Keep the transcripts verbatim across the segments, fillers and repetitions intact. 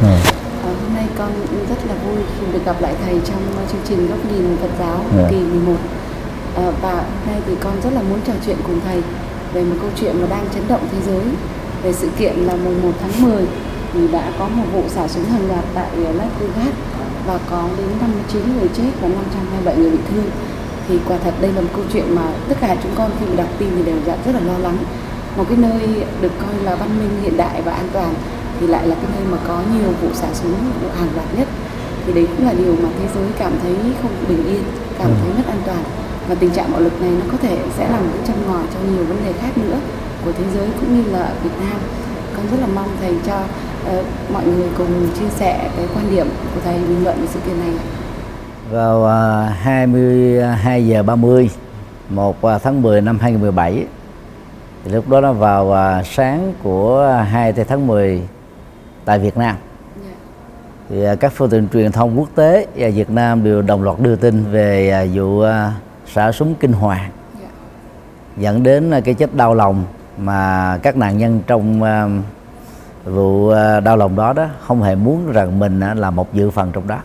Ừ. À, hôm nay con rất là vui khi được gặp lại thầy trong chương trình Góc nhìn Phật giáo Yeah. kỳ mười một. À, và hôm nay thì con rất là muốn trò chuyện cùng thầy về một câu chuyện mà đang chấn động thế giới, về sự kiện là mùng một tháng mười thì đã có một vụ xả súng hàng loạt tại Las Vegas và có đến năm mươi chín người chết và năm trăm hai mươi bảy người bị thương. Thì quả thật đây là một câu chuyện mà tất cả chúng con khi đọc tin thì đều rất là lo lắng. Một cái nơi được coi là văn minh hiện đại và an toàn thì lại là cái nơi mà có nhiều vụ xả súng vụ hàng loạt nhất. Thì đấy cũng là điều mà thế giới cảm thấy không bình yên, cảm thấy mất an toàn. Và tình trạng bạo lực này nó có thể sẽ làm cái châm ngòi cho nhiều vấn đề khác nữa của thế giới cũng như là Việt Nam. Con rất là mong thầy cho uh, mọi người cùng chia sẻ cái quan điểm của thầy bình luận về sự kiện này. Vào uh, hai mươi hai giờ ba mươi một tháng mười năm hai nghìn không trăm mười bảy, thì lúc đó nó vào uh, sáng của hai tháng mười tại Việt Nam. Yeah. Thì uh, các phương tiện truyền thông quốc tế và Việt Nam đều đồng loạt đưa tin về uh, vụ uh, xả súng kinh hoàng, Yeah. dẫn đến uh, cái chết đau lòng mà các nạn nhân trong uh, vụ uh, đau lòng đó đó không hề muốn rằng mình uh, là một dự phần trong đó.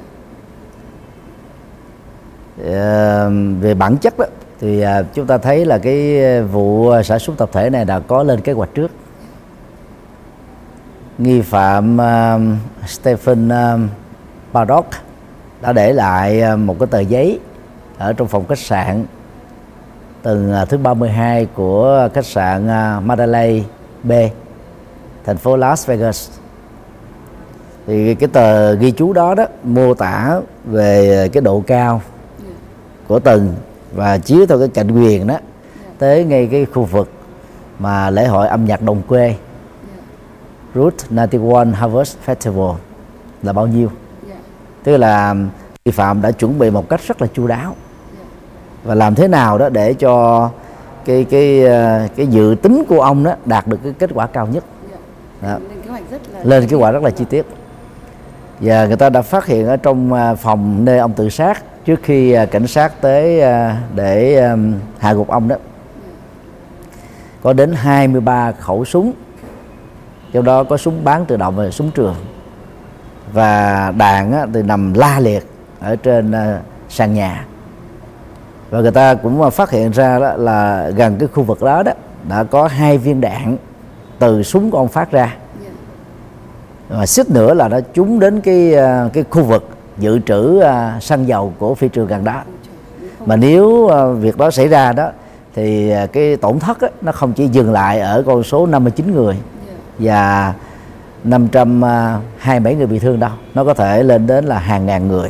Uh, về bản chất đó thì uh, chúng ta thấy là cái vụ xả súng tập thể này đã có lên kế hoạch trước. Nghi phạm uh, Stephen uh, Paddock đã để lại uh, một cái tờ giấy ở trong phòng khách sạn tầng uh, thứ ba mươi hai của khách sạn uh, Mandalay Bay, thành phố Las Vegas. Thì cái tờ ghi chú đó đó mô tả về cái độ cao của tầng và chiếu theo cái cạnh quyền đó tới ngay cái khu vực mà lễ hội âm nhạc đồng quê Route chín mươi mốt Harvest Festival là bao nhiêu. Tức là vi phạm đã chuẩn bị một cách rất là chu đáo và làm thế nào đó để cho cái cái cái dự tính của ông đó đạt được cái kết quả cao nhất. Đó. Lên kế hoạch rất là chi tiết. Và người ta đã phát hiện ở trong phòng nơi ông tự sát trước khi cảnh sát tới để hạ gục ông đó, có đến hai mươi ba khẩu súng, trong đó có súng bán tự động và súng trường, và đạn á, thì nằm la liệt ở trên sàn nhà. Và người ta cũng phát hiện ra đó là gần cái khu vực đó đó đã có hai viên đạn từ súng của ông phát ra, mà xích nữa là nó trúng đến cái cái khu vực dự trữ uh, xăng dầu của phi trường gần đó. Mà nếu uh, việc đó xảy ra đó thì uh, cái tổn thất á, nó không chỉ dừng lại ở con số năm mươi chín người và năm trăm hai mươi bảy người bị thương đâu, nó có thể lên đến là hàng ngàn người.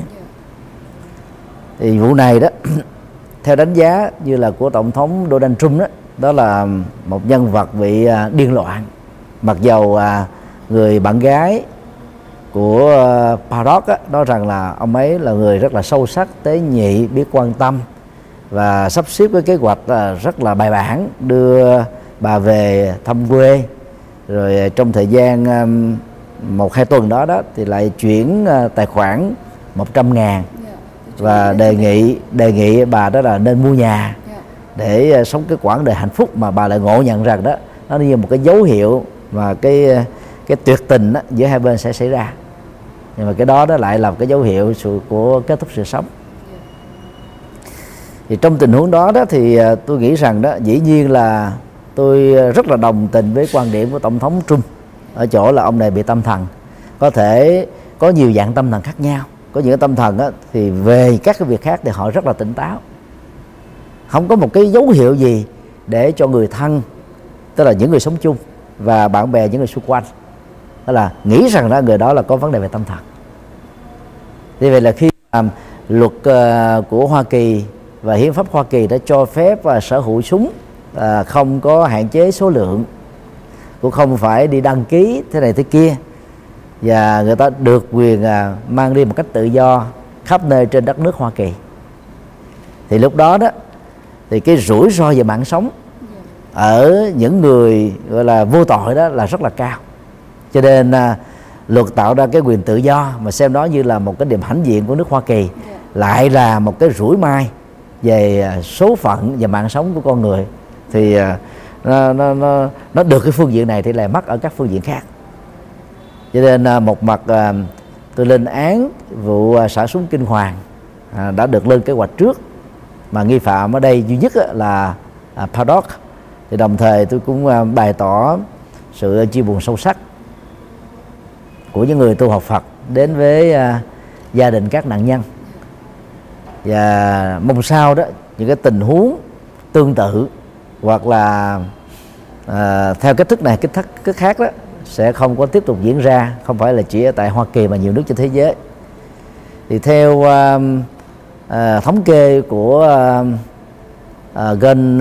Thì vụ này đó theo đánh giá như là của tổng thống Donald Trump đó, đó là một nhân vật bị uh, điên loạn, mặc dầu uh, người bạn gái của uh, Paddock á, nói rằng là ông ấy là người rất là sâu sắc, tế nhị, biết quan tâm và sắp xếp cái kế hoạch uh, rất là bài bản đưa bà về thăm quê. Rồi trong thời gian um, một hai tuần đó đó thì lại chuyển uh, tài khoản một trăm ngàn và đề nghị đề nghị bà đó là nên mua nhà để uh, sống cái quãng đời hạnh phúc, mà bà lại ngộ nhận rằng đó nó như một cái dấu hiệu mà cái cái tuyệt tình đó, giữa hai bên sẽ xảy ra. Nhưng mà cái đó đó lại là một cái dấu hiệu sự của kết thúc sự sống. Thì trong tình huống đó đó thì tôi nghĩ rằng đó dĩ nhiên là tôi rất là đồng tình với quan điểm của tổng thống Trump ở chỗ là ông này bị tâm thần. Có thể có nhiều dạng tâm thần khác nhau. Có những tâm thần đó, thì về các cái việc khác thì họ rất là tỉnh táo, không có một cái dấu hiệu gì để cho người thân, tức là những người sống chung và bạn bè, những người xung quanh, đó là nghĩ rằng đó người đó là có vấn đề về tâm thần. Vì vậy là khi um, luật uh, của Hoa Kỳ và hiến pháp Hoa Kỳ đã cho phép uh, sở hữu súng, uh, không có hạn chế số lượng, cũng không phải đi đăng ký thế này thế kia, và người ta được quyền uh, mang đi một cách tự do khắp nơi trên đất nước Hoa Kỳ, thì lúc đó đó thì cái rủi ro về mạng sống ở những người gọi là vô tội đó là rất là cao. Cho nên à, luật tạo ra cái quyền tự do mà xem đó như là một cái điểm hãnh diện của nước Hoa Kỳ, lại là một cái rủi mai về số phận và mạng sống của con người. Thì à, nó, nó, nó, nó được cái phương diện này thì lại mất ở các phương diện khác. Cho nên à, một mặt à, tôi lên án vụ à, xả súng kinh hoàng à, đã được lên kế hoạch trước, mà nghi phạm ở đây duy nhất á, là à, Paddock. Thì đồng thời tôi cũng à, bày tỏ sự chia buồn sâu sắc của những người tu học Phật đến với à, gia đình các nạn nhân, và mong sao đó những cái tình huống tương tự hoặc là à, theo cách thức này cách thức cách khác đó sẽ không có tiếp tục diễn ra, không phải là chỉ ở tại Hoa Kỳ mà nhiều nước trên thế giới. Thì theo à, à, thống kê của à, à, Gun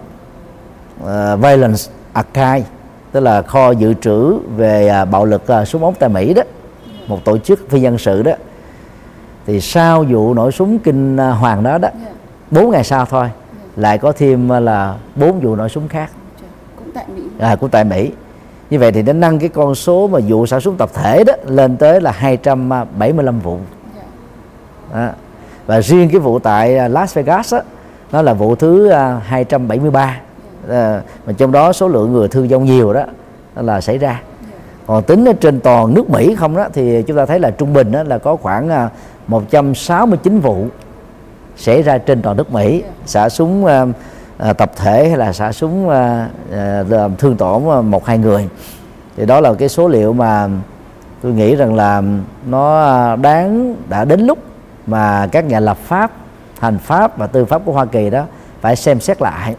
à, Violence Archive, tức là kho dự trữ về à, bạo lực à, súng ống tại Mỹ đó, một tổ chức phi dân sự đó, thì sau vụ nổ súng kinh hoàng đó đó, bốn ngày sau thôi lại có thêm là bốn vụ nổ súng khác cũng tại Mỹ. À, cũng tại Mỹ. Như vậy thì nó nâng cái con số mà vụ xả súng tập thể đó lên tới là hai trăm bảy mươi lăm vụ. Đó. Và riêng cái vụ tại Las Vegas đó, nó là vụ thứ hai trăm bảy mươi ba, à, mà trong đó số lượng người thương vong nhiều đó, đó là xảy ra. Còn tính ở trên toàn nước Mỹ không đó thì chúng ta thấy là trung bình đó là có khoảng một trăm sáu mươi chín vụ xảy ra trên toàn nước Mỹ, xả súng uh, uh, tập thể hay là xả súng uh, uh, thương tổn một hai người. Thì đó là cái số liệu mà tôi nghĩ rằng là nó đáng, đã đến lúc mà các nhà lập pháp, hành pháp và tư pháp của Hoa Kỳ đó phải xem xét lại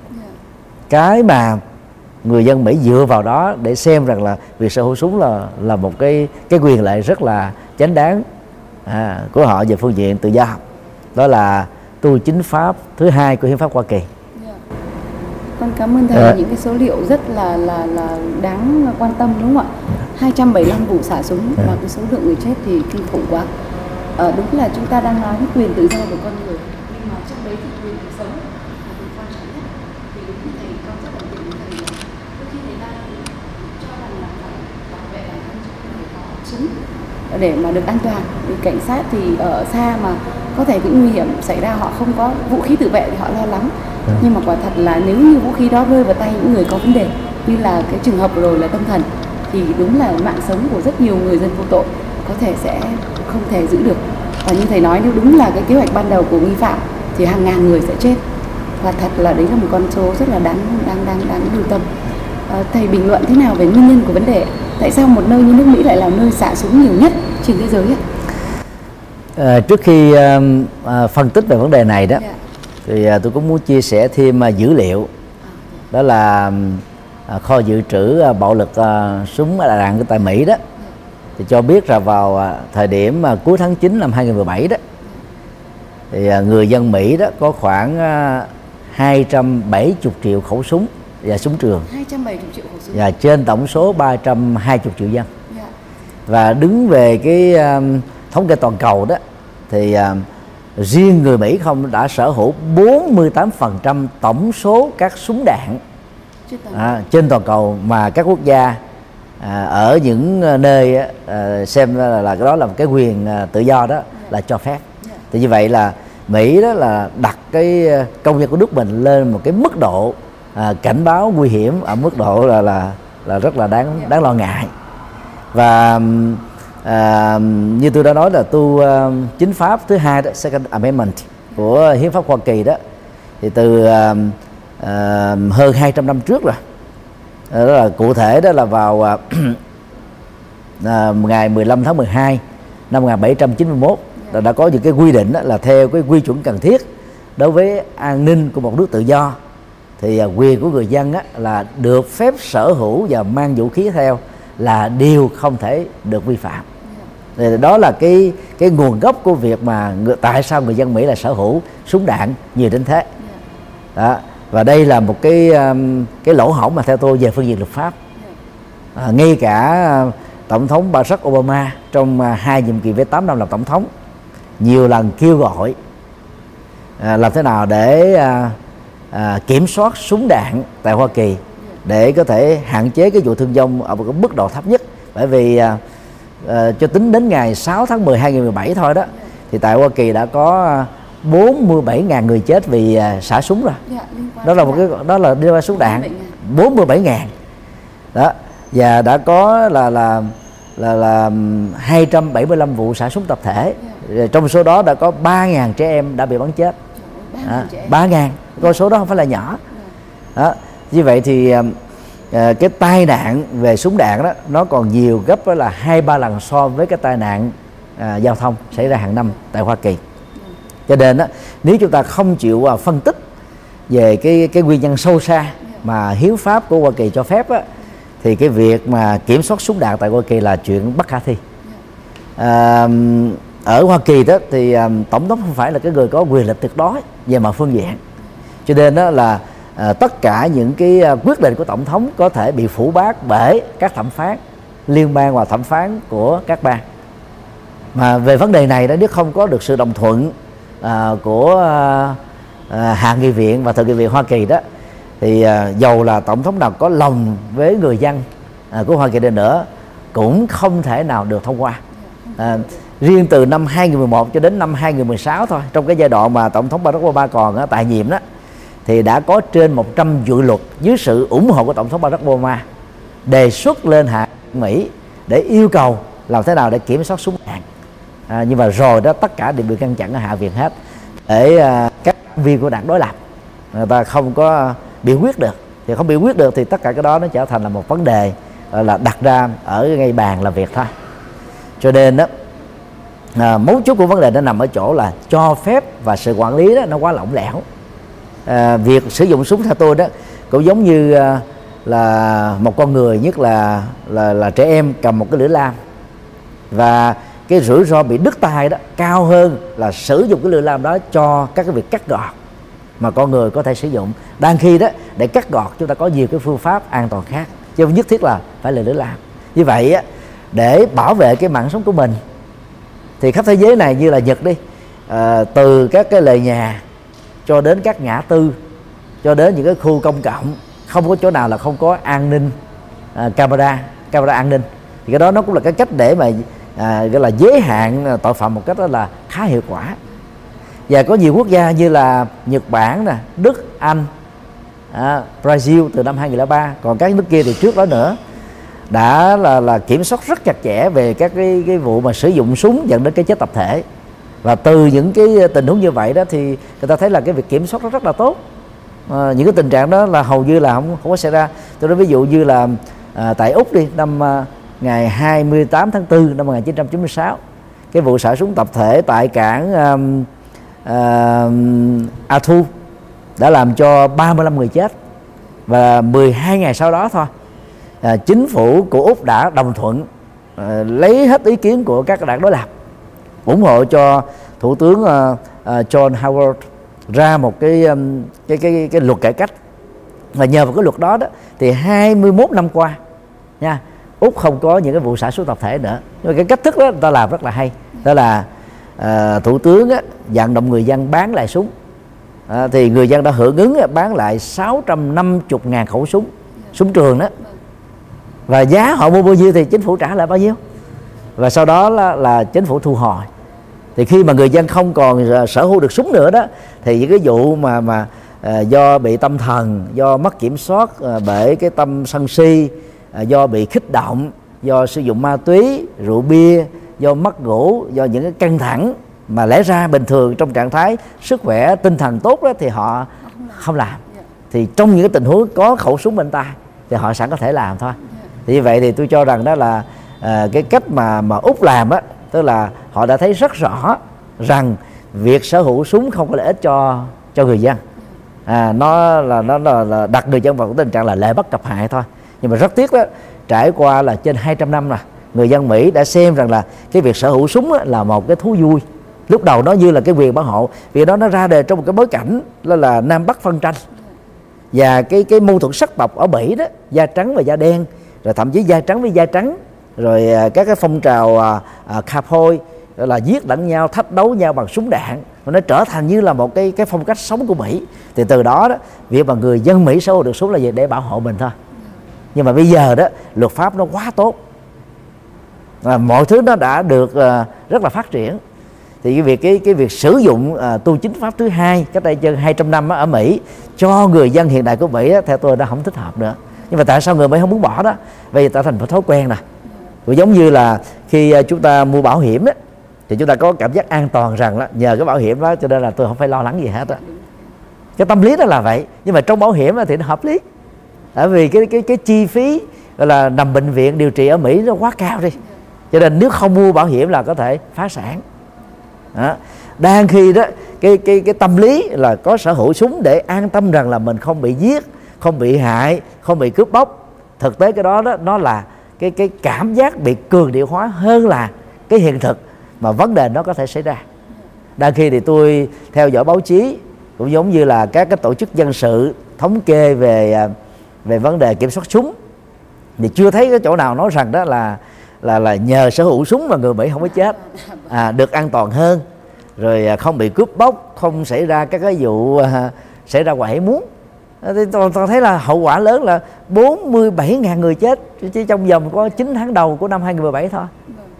cái mà người dân Mỹ dựa vào đó để xem rằng là việc sở hữu súng là là một cái cái quyền lợi rất là chính đáng à, của họ về phương diện tự do. Đó là tu chính pháp thứ hai của hiến pháp Hoa Kỳ. Yeah. Con cảm ơn thầy Yeah. những cái số liệu rất là là là đáng quan tâm, đúng không ạ? hai trăm bảy mươi lăm vụ xả súng Yeah. và cái số lượng người chết thì kinh khủng quá. Ờ, đúng là chúng ta đang nói cái quyền tự do của con người, nhưng mà trong đấy thì quyền được sống là điều quan trọng nhất. Thì đúng như thầy, con rất đồng tình với thầy là đôi khi người ta cho rằng là phải bảo vệ bản thân cho người có súng để mà được an toàn. Vì cảnh sát thì ở xa mà có thể cái nguy hiểm xảy ra, họ không có vũ khí tự vệ thì họ lo lắng. Ừ. Nhưng mà quả thật là nếu như vũ khí đó rơi vào tay những người có vấn đề, như là cái trường hợp vừa rồi là tâm thần, thì đúng là mạng sống của rất nhiều người dân vô tội có thể sẽ không thể giữ được. Và như thầy nói, nếu đúng là cái kế hoạch ban đầu của nghi phạm thì hàng ngàn người sẽ chết. Và thật là đấy là một con số rất là đáng đáng đáng đáng lưu tâm. À, thầy bình luận thế nào về nguyên nhân của vấn đề? Tại sao một nơi như nước Mỹ lại là nơi xả súng nhiều nhất trên thế giới ạ? À, trước khi à, phân tích về vấn đề này đó, yeah. thì à, tôi cũng muốn chia sẻ thêm à, dữ liệu. Đó là à, kho dự trữ à, bạo lực à, súng đạn của tại Mỹ đó, thì cho biết là vào à, thời điểm à, cuối tháng chín năm hai nghìn không trăm mười bảy đó, thì à, người dân Mỹ đó có khoảng à, hai trăm bảy mươi triệu khẩu súng và súng trường, hai trăm bảy mươi triệu khẩu súng, và trên tổng số ba trăm hai mươi triệu dân. Yeah. Và đứng về cái um, thống kê toàn cầu đó, thì uh, riêng người Mỹ không đã sở hữu bốn mươi tám phần trăm tổng số các súng đạn à, trên toàn cầu mà các quốc gia à, ở những nơi à, xem là, là cái đó là một cái quyền à, tự do đó, yeah. là cho phép. Yeah. Thì như vậy là Mỹ đó là đặt cái công dân của nước mình lên một cái mức độ à, cảnh báo nguy hiểm ở mức độ là là là rất là đáng yeah. đáng lo ngại. Và à, như tôi đã nói là tu uh, chính pháp thứ hai đó, Second Amendment của hiến pháp Hoa Kỳ đó, thì từ uh, uh, hơn hai trăm năm trước rồi. Đó là cụ thể đó là vào uh, uh, ngày mười lăm tháng mười hai năm một nghìn bảy trăm chín mươi mốt là đã có những cái quy định đó, là theo cái quy chuẩn cần thiết đối với an ninh của một nước tự do, thì uh, quyền của người dân á, là được phép sở hữu và mang vũ khí theo là điều không thể được vi phạm. Thì đó là cái cái nguồn gốc của việc mà người, tại sao người dân Mỹ là sở hữu súng đạn nhiều đến thế. Đó. Và đây là một cái um, cái lỗ hổng mà theo tôi về phương diện luật pháp. À, ngay cả uh, tổng thống Barack Obama trong uh, hai nhiệm kỳ với tám năm làm tổng thống nhiều lần kêu gọi uh, làm thế nào để uh, uh, kiểm soát súng đạn tại Hoa Kỳ để có thể hạn chế cái vụ thương vong ở một cái mức độ thấp nhất. Bởi vì uh, uh, cho tính đến ngày sáu tháng mười hai nghìn không trăm mười bảy thôi đó, thì tại Hoa Kỳ đã có bốn mươi bảy nghìn người chết vì uh, xả súng rồi. Yeah, đó là một cái đó là liên quan súng đạn bốn mươi bảy nghìn đó, và đã có là là là là hai trăm bảy mươi lăm vụ xả súng tập thể. Yeah. Trong số đó đã có ba nghìn trẻ em đã bị bắn chết. ba nghìn, con số đó không phải là nhỏ. Yeah. Đó. Như vậy thì uh, cái tai nạn về súng đạn đó nó còn nhiều gấp, đó là hai ba lần so với cái tai nạn uh, giao thông xảy ra hàng năm tại Hoa Kỳ. Yeah. Cho nên đó, nếu chúng ta không chịu uh, phân tích về cái cái nguyên nhân sâu xa mà hiến pháp của Hoa Kỳ cho phép á, thì cái việc mà kiểm soát súng đạn tại Hoa Kỳ là chuyện bất khả thi. À, ở Hoa Kỳ đó thì um, tổng thống không phải là cái người có quyền lực tuyệt đối về mặt phương diện, cho nên đó là uh, tất cả những cái uh, quyết định của tổng thống có thể bị phủ bác bởi các thẩm phán liên bang và thẩm phán của các bang. Mà về vấn đề này đó, nếu không có được sự đồng thuận uh, của uh, uh, hạ nghị viện và thượng nghị viện Hoa Kỳ đó, thì uh, dầu là tổng thống nào có lòng với người dân uh, của Hoa Kỳ đi nữa cũng không thể nào được thông qua. Uh, riêng từ năm hai nghìn mười một cho đến năm hai nghìn mười sáu thôi, trong cái giai đoạn mà tổng thống Barack Obama còn uh, tại nhiệm đó, thì đã có trên một trăm dự luật dưới sự ủng hộ của tổng thống Barack Obama đề xuất lên hạ Mỹ để yêu cầu làm thế nào để kiểm soát súng đạn. À, nhưng mà rồi đó tất cả đều bị ngăn chặn ở hạ viện hết, để uh, các viên của đảng đối lập người ta không có biểu quyết được. Thì không biểu quyết được thì tất cả cái đó nó trở thành là một vấn đề là đặt ra ở ngay bàn làm việc thôi. Cho nên đó à, mấu chốt của vấn đề nó nằm ở chỗ là cho phép và sự quản lý đó nó quá lỏng lẻo. À, việc sử dụng súng theo tôi đó cũng giống như à, là một con người, nhất là là là trẻ em cầm một cái lưỡi lam, và cái rủi ro bị đứt tay đó cao hơn là sử dụng cái lưỡi lam đó cho các cái việc cắt gọt mà con người có thể sử dụng. Đang khi đó để cắt gọt chúng ta có nhiều cái phương pháp an toàn khác, chứ không nhất thiết là phải là lưỡi lam. Như vậy á, để bảo vệ cái mạng sống của mình thì khắp thế giới này, như là Nhật đi, à, từ các cái lề nhà cho đến các ngã tư, cho đến những cái khu công cộng, không có chỗ nào là không có an ninh, à, camera camera an ninh. Thì cái đó nó cũng là cái cách để mà à, gọi là giới hạn tội phạm một cách đó là khá hiệu quả. Và có nhiều quốc gia như là Nhật Bản nè, Đức, Anh, à, Brazil từ năm hai nghìn lẻ ba, còn các nước kia thì trước đó nữa, đã là, là kiểm soát rất chặt chẽ về các cái, cái vụ mà sử dụng súng dẫn đến cái chết tập thể. Và từ những cái tình huống như vậy đó thì người ta thấy là cái việc kiểm soát nó rất là tốt. À, những cái tình trạng đó là hầu như là không, không có xảy ra. Tôi nói ví dụ như là à, tại Úc đi, năm à, ngày hai mươi tám tháng tư năm một nghìn chín trăm chín mươi sáu, cái vụ xả súng tập thể tại cảng à, à, Athu đã làm cho ba mươi lăm người chết. Và mười hai ngày sau đó thôi, à, chính phủ của Úc đã đồng thuận à, lấy hết ý kiến của các đảng đối lập, ủng hộ cho thủ tướng à, à, John Howard ra một cái, um, cái cái cái luật cải cách. Và nhờ vào cái luật đó đó thì hai mươi mốt năm qua nha, Úc không có những cái vụ xả súng tập thể nữa. Nhưng mà cái cách thức đó người ta làm rất là hay, đó là à, thủ tướng á, vận động người dân bán lại súng. À, thì người dân đã hưởng ứng bán lại sáu trăm năm mươi ngàn khẩu súng, súng trường đó. Và giá họ mua bao nhiêu thì chính phủ trả lại bao nhiêu. Và sau đó là, là chính phủ thu hồi. Thì khi mà người dân không còn sở hữu được súng nữa đó, thì những cái vụ mà mà à, do bị tâm thần, do mất kiểm soát à, bởi cái tâm sân si, à, do bị kích động, do sử dụng ma túy, rượu bia, do mất ngủ, do những cái căng thẳng mà lẽ ra bình thường trong trạng thái sức khỏe tinh thần tốt đó thì họ không làm. Thì trong những cái tình huống có khẩu súng bên tay thì họ sẵn có thể làm thôi. Thì như vậy thì tôi cho rằng đó là à, cái cách mà mà Úc làm á, tức là họ đã thấy rất rõ rằng việc sở hữu súng không có lợi ích cho cho người dân. À, nó là nó là, là đặt người dân vào cái tình trạng là lợi bất cập hại thôi. Nhưng mà rất tiếc đó, trải qua là trên hai trăm năm rồi, người dân Mỹ đã xem rằng là cái việc sở hữu súng là một cái thú vui. Lúc đầu nó như là cái quyền bảo hộ, vì đó nó ra đời trong một cái bối cảnh đó là Nam Bắc phân tranh, và cái cái mâu thuẫn sắc tộc ở Mỹ đó, da trắng và da đen, rồi thậm chí da trắng với da trắng, rồi các cái phong trào à, à, cowboy là giết lẫn nhau, thách đấu nhau bằng súng đạn, và nó trở thành như là một cái cái phong cách sống của Mỹ. Thì từ đó đó, việc mà người dân Mỹ sở hữu được súng là gì? Để bảo hộ mình thôi. Nhưng mà bây giờ đó, luật pháp nó quá tốt, à, mọi thứ nó đã được à, rất là phát triển. Thì cái việc cái cái việc sử dụng à, tu chính pháp thứ hai cách đây trên hai trăm năm á, ở Mỹ cho người dân hiện đại của Mỹ á, theo tôi đã không thích hợp nữa. Nhưng mà tại sao người Mỹ không muốn bỏ đó? Vì tạo thành một thói quen nè. Cũng giống như là khi chúng ta mua bảo hiểm đó, thì chúng ta có cảm giác an toàn rằng là nhờ cái bảo hiểm đó cho nên là tôi không phải lo lắng gì hết đó. Cái tâm lý đó là vậy, nhưng mà trong bảo hiểm thì nó hợp lý, tại vì cái cái cái chi phí gọi là nằm bệnh viện điều trị ở Mỹ nó quá cao đi, cho nên nếu không mua bảo hiểm là có thể phá sản. Đó. Đang khi đó cái cái cái tâm lý là có sở hữu súng để an tâm rằng là mình không bị giết, không bị hại, không bị cướp bóc. Thực tế cái đó đó nó là cái cái cảm giác bị cường điệu hóa hơn là cái hiện thực mà vấn đề nó có thể xảy ra. Đang khi thì tôi theo dõi báo chí, cũng giống như là các cái tổ chức dân sự thống kê về về vấn đề kiểm soát súng, thì chưa thấy cái chỗ nào nói rằng đó là là là nhờ sở hữu súng mà người Mỹ không có chết, à, được an toàn hơn, rồi không bị cướp bóc, không xảy ra các cái vụ à, xảy ra ngoài ý muốn. Thì tôi, tôi thấy là hậu quả lớn là bốn mươi bảy nghìn người chết chỉ trong vòng có chín tháng đầu của năm hai không một bảy thôi.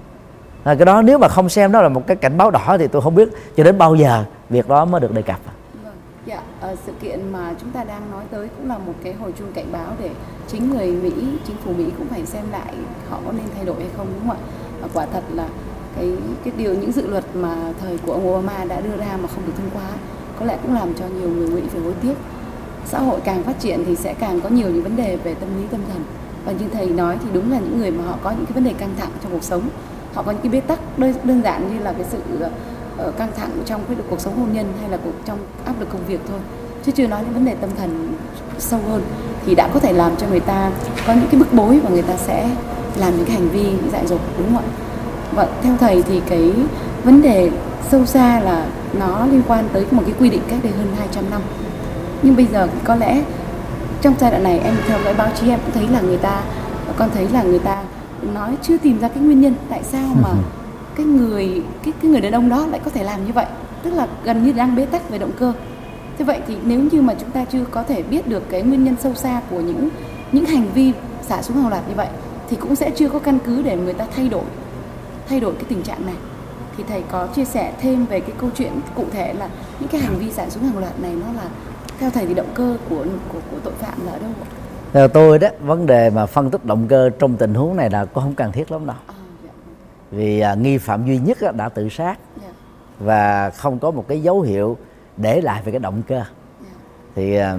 À, cái đó nếu mà không xem đó là một cái cảnh báo đỏ thì tôi không biết cho đến bao giờ việc đó mới được đề cập. Vâng. Dạ, uh, sự kiện mà chúng ta đang nói tới cũng là một cái hồi chuông cảnh báo để chính người Mỹ, chính phủ Mỹ cũng phải xem lại họ có nên thay đổi hay không, đúng không ạ? Và quả thật là cái cái điều những dự luật mà thời của ông Obama đã đưa ra mà không được thông qua có lẽ cũng làm cho nhiều người Mỹ phải hối tiếc. Xã hội càng phát triển thì sẽ càng có nhiều những vấn đề về tâm lý tâm thần, và như thầy nói thì đúng là những người mà họ có những cái vấn đề căng thẳng trong cuộc sống, họ có những cái bế tắc đơn, đơn giản như là cái sự uh, căng thẳng trong cái cuộc sống hôn nhân hay là cuộc, trong áp lực công việc thôi, chứ chưa nói những vấn đề tâm thần sâu hơn, thì đã có thể làm cho người ta có những cái bức bối và người ta sẽ làm những cái hành vi dại dột, đúng không ạ? Và theo thầy thì cái vấn đề sâu xa là nó liên quan tới một cái quy định cách đây hơn hai trăm năm, nhưng bây giờ có lẽ trong giai đoạn này em theo dõi báo chí em cũng thấy là người ta, con thấy là người ta nói chưa tìm ra cái nguyên nhân tại sao mà cái người cái cái người đàn ông đó lại có thể làm như vậy, tức là gần như đang bế tắc về động cơ. Thế vậy thì nếu như mà chúng ta chưa có thể biết được cái nguyên nhân sâu xa của những những hành vi xả súng hàng loạt như vậy thì cũng sẽ chưa có căn cứ để người ta thay đổi thay đổi cái tình trạng này. Thì thầy có chia sẻ thêm về cái câu chuyện cụ thể là những cái hành vi xả súng hàng loạt này nó là theo thầy thì động cơ của của, của tội phạm là ở đâu ạ? Theo tôi đó, vấn đề mà phân tích động cơ trong tình huống này là cũng không cần thiết lắm đâu. À, dạ. Vì à, nghi phạm duy nhất đã tự sát, dạ, và không có một cái dấu hiệu để lại về cái động cơ. Dạ. Thì à,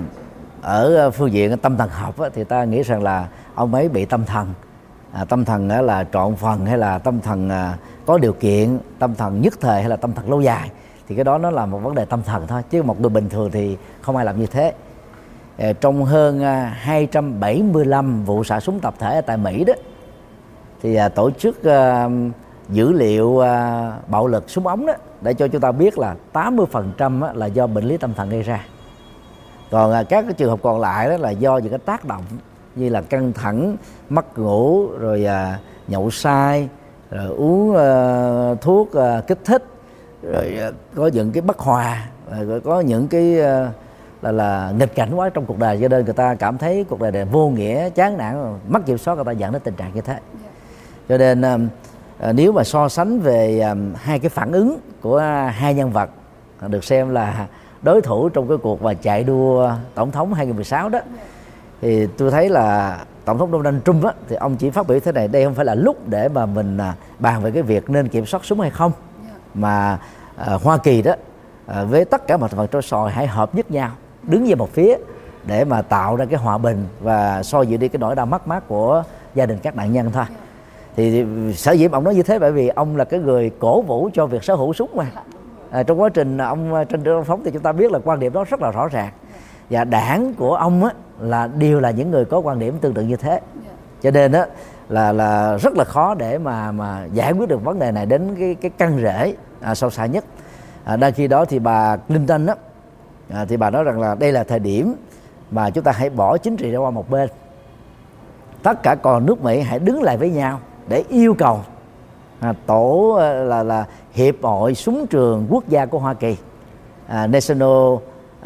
ở phương diện tâm thần học á, thì ta nghĩ rằng là ông ấy bị tâm thần. À, tâm thần là trọn phần hay là tâm thần à, có điều kiện, tâm thần nhất thời hay là tâm thần lâu dài, thì cái đó nó là một vấn đề tâm thần thôi, chứ một người bình thường thì không ai làm như thế. À, trong hơn à, hai trăm bảy mươi lăm vụ xả súng tập thể ở tại Mỹ đó, thì à, tổ chức à, dữ liệu à, bạo lực súng ống đó để cho chúng ta biết là tám mươi phần trăm là do bệnh lý tâm thần gây ra. Còn à, các cái trường hợp còn lại đó là do những cái tác động như là căng thẳng, mất ngủ, rồi à, nhậu sai, rồi uống à, thuốc à, kích thích, rồi à, có những cái bất hòa, rồi có những cái à, là là nghịch cảnh quá trong cuộc đời, cho nên người ta cảm thấy cuộc đời này vô nghĩa, chán nản, mất kiểm soát, người ta dẫn đến tình trạng như thế. Cho nên à, à, nếu mà so sánh về à, hai cái phản ứng của hai nhân vật được xem là đối thủ trong cái cuộc và chạy đua tổng thống hai không một sáu đó, thì tôi thấy là tổng thống Donald Trump á, thì ông chỉ phát biểu thế này: đây không phải là lúc để mà mình à, bàn về cái việc nên kiểm soát súng hay không, mà à, Hoa Kỳ đó à, với tất cả mọi thành phần trong xã hội hãy hợp nhất nhau, đứng về một phía để mà tạo ra cái hòa bình và xoa dịu đi cái nỗi đau mất mát của gia đình các nạn nhân thôi. Thì sở dĩ ông nói như thế bởi vì ông là cái người cổ vũ cho việc sở hữu súng mà. À, trong quá trình ông trên đường phóng thì chúng ta biết là quan điểm đó rất là rõ ràng, và đảng của ông á, là đều là những người có quan điểm tương tự như thế, cho nên á là là rất là khó để mà mà giải quyết được vấn đề này đến cái cái căn rễ à, sâu xa nhất. À, đang khi đó thì bà Clinton á, à, thì bà nói rằng là đây là thời điểm mà chúng ta hãy bỏ chính trị ra qua một bên, tất cả còn nước Mỹ hãy đứng lại với nhau để yêu cầu à, tổ là là hiệp hội súng trường quốc gia của Hoa Kỳ, à, National uh,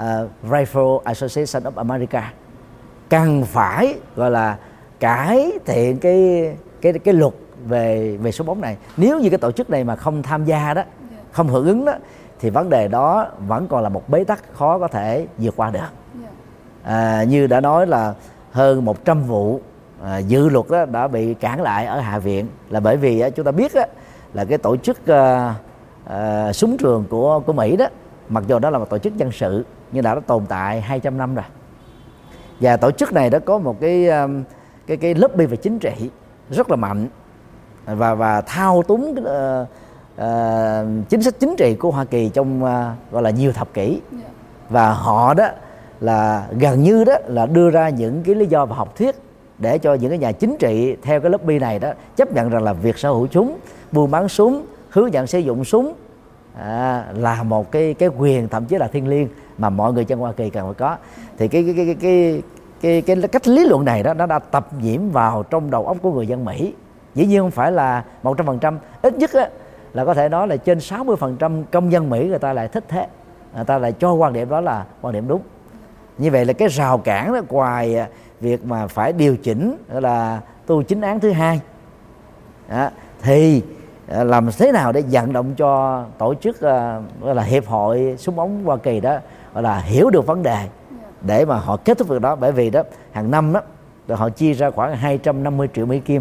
Rifle Association of America, cần phải gọi là cải thiện cái cái cái luật về về súng ống này. Nếu như cái tổ chức này mà không tham gia đó, không hưởng ứng đó, thì vấn đề đó vẫn còn là một bế tắc khó có thể vượt qua được. À, như đã nói là hơn một trăm vụ à, dự luật đó đã bị cản lại ở Hạ viện là bởi vì á, chúng ta biết á, là cái tổ chức à, à, súng trường của của Mỹ đó, mặc dù đó là một tổ chức dân sự nhưng đã, đã tồn tại hai trăm năm rồi, và tổ chức này đã có một cái cái cái lobby về chính trị rất là mạnh và và thao túng cái, uh, uh, chính sách chính trị của Hoa Kỳ trong uh, gọi là nhiều thập kỷ. Và họ đó là gần như đó là đưa ra những cái lý do và học thuyết để cho những cái nhà chính trị theo cái lobby này đó chấp nhận rằng là việc sở hữu súng, buôn bán súng, hướng dẫn sử dụng súng à, là một cái cái quyền thậm chí là thiêng liêng mà mọi người dân Hoa Kỳ cần phải có. Thì cái cái cái cái cái cái, cái cách lý luận này đó nó đã tập nhiễm vào trong đầu óc của người dân Mỹ. Dĩ nhiên không phải là một trăm phần trăm, ít nhất á, là có thể nói là trên sáu mươi phần trăm công dân Mỹ người ta lại thích thế, người ta lại cho quan điểm đó là quan điểm đúng. Như vậy là cái rào cản đó, ngoài việc mà phải điều chỉnh là tu chính án thứ hai đó, thì làm thế nào để vận động cho tổ chức gọi là hiệp hội súng ống Hoa Kỳ đó gọi là hiểu được vấn đề để mà họ kết thúc việc đó. Bởi vì đó hàng năm đó họ chia ra khoảng hai trăm năm mươi triệu Mỹ Kim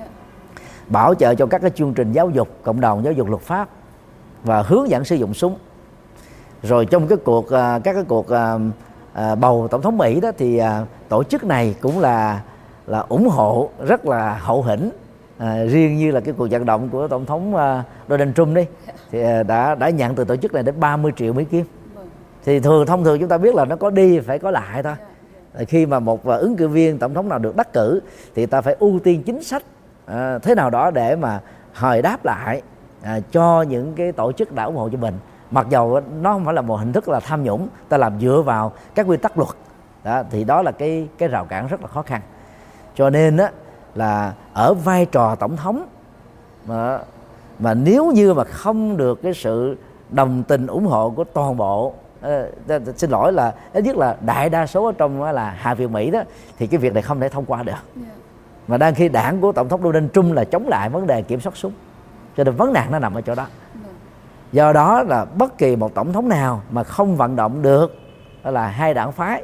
bảo trợ cho các cái chương trình giáo dục cộng đồng, giáo dục luật pháp và hướng dẫn sử dụng súng. Rồi trong cái cuộc các cái cuộc bầu tổng thống Mỹ đó thì tổ chức này cũng là là ủng hộ rất là hậu hĩnh. À, riêng như là cái cuộc vận động của tổng thống uh, Donald Trump đi thì uh, đã đã nhận từ tổ chức này đến ba mươi triệu Mỹ Kim. Thì thường thông thường chúng ta biết là nó có đi phải có lại thôi. À, khi mà một uh, ứng cử viên tổng thống nào được đắc cử thì ta phải ưu tiên chính sách uh, thế nào đó để mà hồi đáp lại uh, cho những cái tổ chức đã ủng hộ cho mình. Mặc dầu nó không phải là một hình thức là tham nhũng, ta làm dựa vào các quy tắc luật đó, thì đó là cái cái rào cản rất là khó khăn. Cho nên á là ở vai trò tổng thống mà, mà nếu như mà không được cái sự đồng tình ủng hộ của toàn bộ uh, xin lỗi là ít nhất là đại đa số ở trong là Hạ viện Mỹ đó, thì cái việc này không thể thông qua được. Yeah. Mà đang khi đảng của tổng thống Donald Trump là chống lại vấn đề kiểm soát súng, cho nên vấn nạn nó nằm ở chỗ đó. Yeah. Do đó là bất kỳ một tổng thống nào mà không vận động được đó là hai đảng phái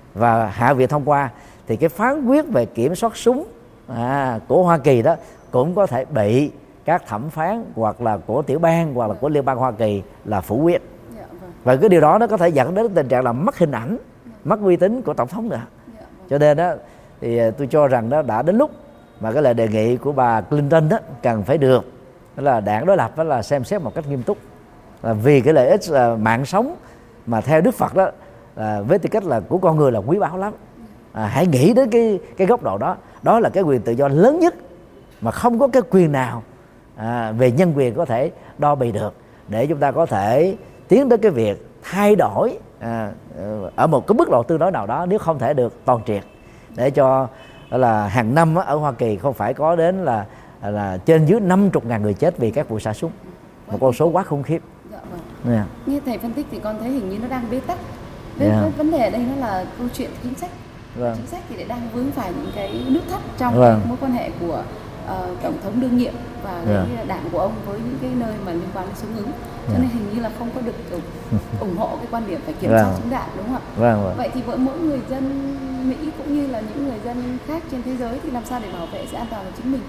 và Hạ viện thông qua thì cái phán quyết về kiểm soát súng À, của Hoa Kỳ đó cũng có thể bị các thẩm phán hoặc là của tiểu bang hoặc là của liên bang Hoa Kỳ là phủ quyết. Dạ, vâng. Và cái điều đó nó có thể dẫn đến tình trạng là mất hình ảnh, dạ. mất uy tín của tổng thống nữa. Dạ, vâng. Cho nên đó thì tôi cho rằng đó đã đến lúc mà cái lời đề nghị của bà Clinton đó cần phải được đó là đảng đối lập đó là xem xét một cách nghiêm túc, là vì cái lợi ích là mạng sống mà theo Đức Phật đó là với tư cách là của con người là quý báu lắm. À, hãy nghĩ đến cái cái góc độ đó. Đó là cái quyền tự do lớn nhất mà không có cái quyền nào à, về nhân quyền có thể đo bì được, để chúng ta có thể tiến đến cái việc thay đổi à, ở một cái mức độ tương đối nào đó, nếu không thể được toàn triệt, để cho là hàng năm ở Hoa Kỳ không phải có đến là là trên dưới năm mươi ngàn người chết vì các vụ xả súng, một con số quá khủng khiếp. Dạ vâng. Yeah. Nghe thầy phân tích thì con thấy hình như nó đang bế tắc. Với yeah. vấn đề ở đây nó là câu chuyện chính sách. Vâng. Chính sách thì lại đang vướng phải những cái nút thắt trong vâng. mối quan hệ của uh, tổng thống đương nhiệm và vâng. cái đảng của ông với những cái nơi mà liên quan đến súng ống, cho vâng. nên hình như là không có được ủng hộ cái quan điểm phải kiểm soát vâng. súng đạn, đúng không ạ? Vâng, vâng. Vậy thì với mỗi người dân Mỹ cũng như là những người dân khác trên thế giới thì làm sao để bảo vệ sự an toàn của chính mình?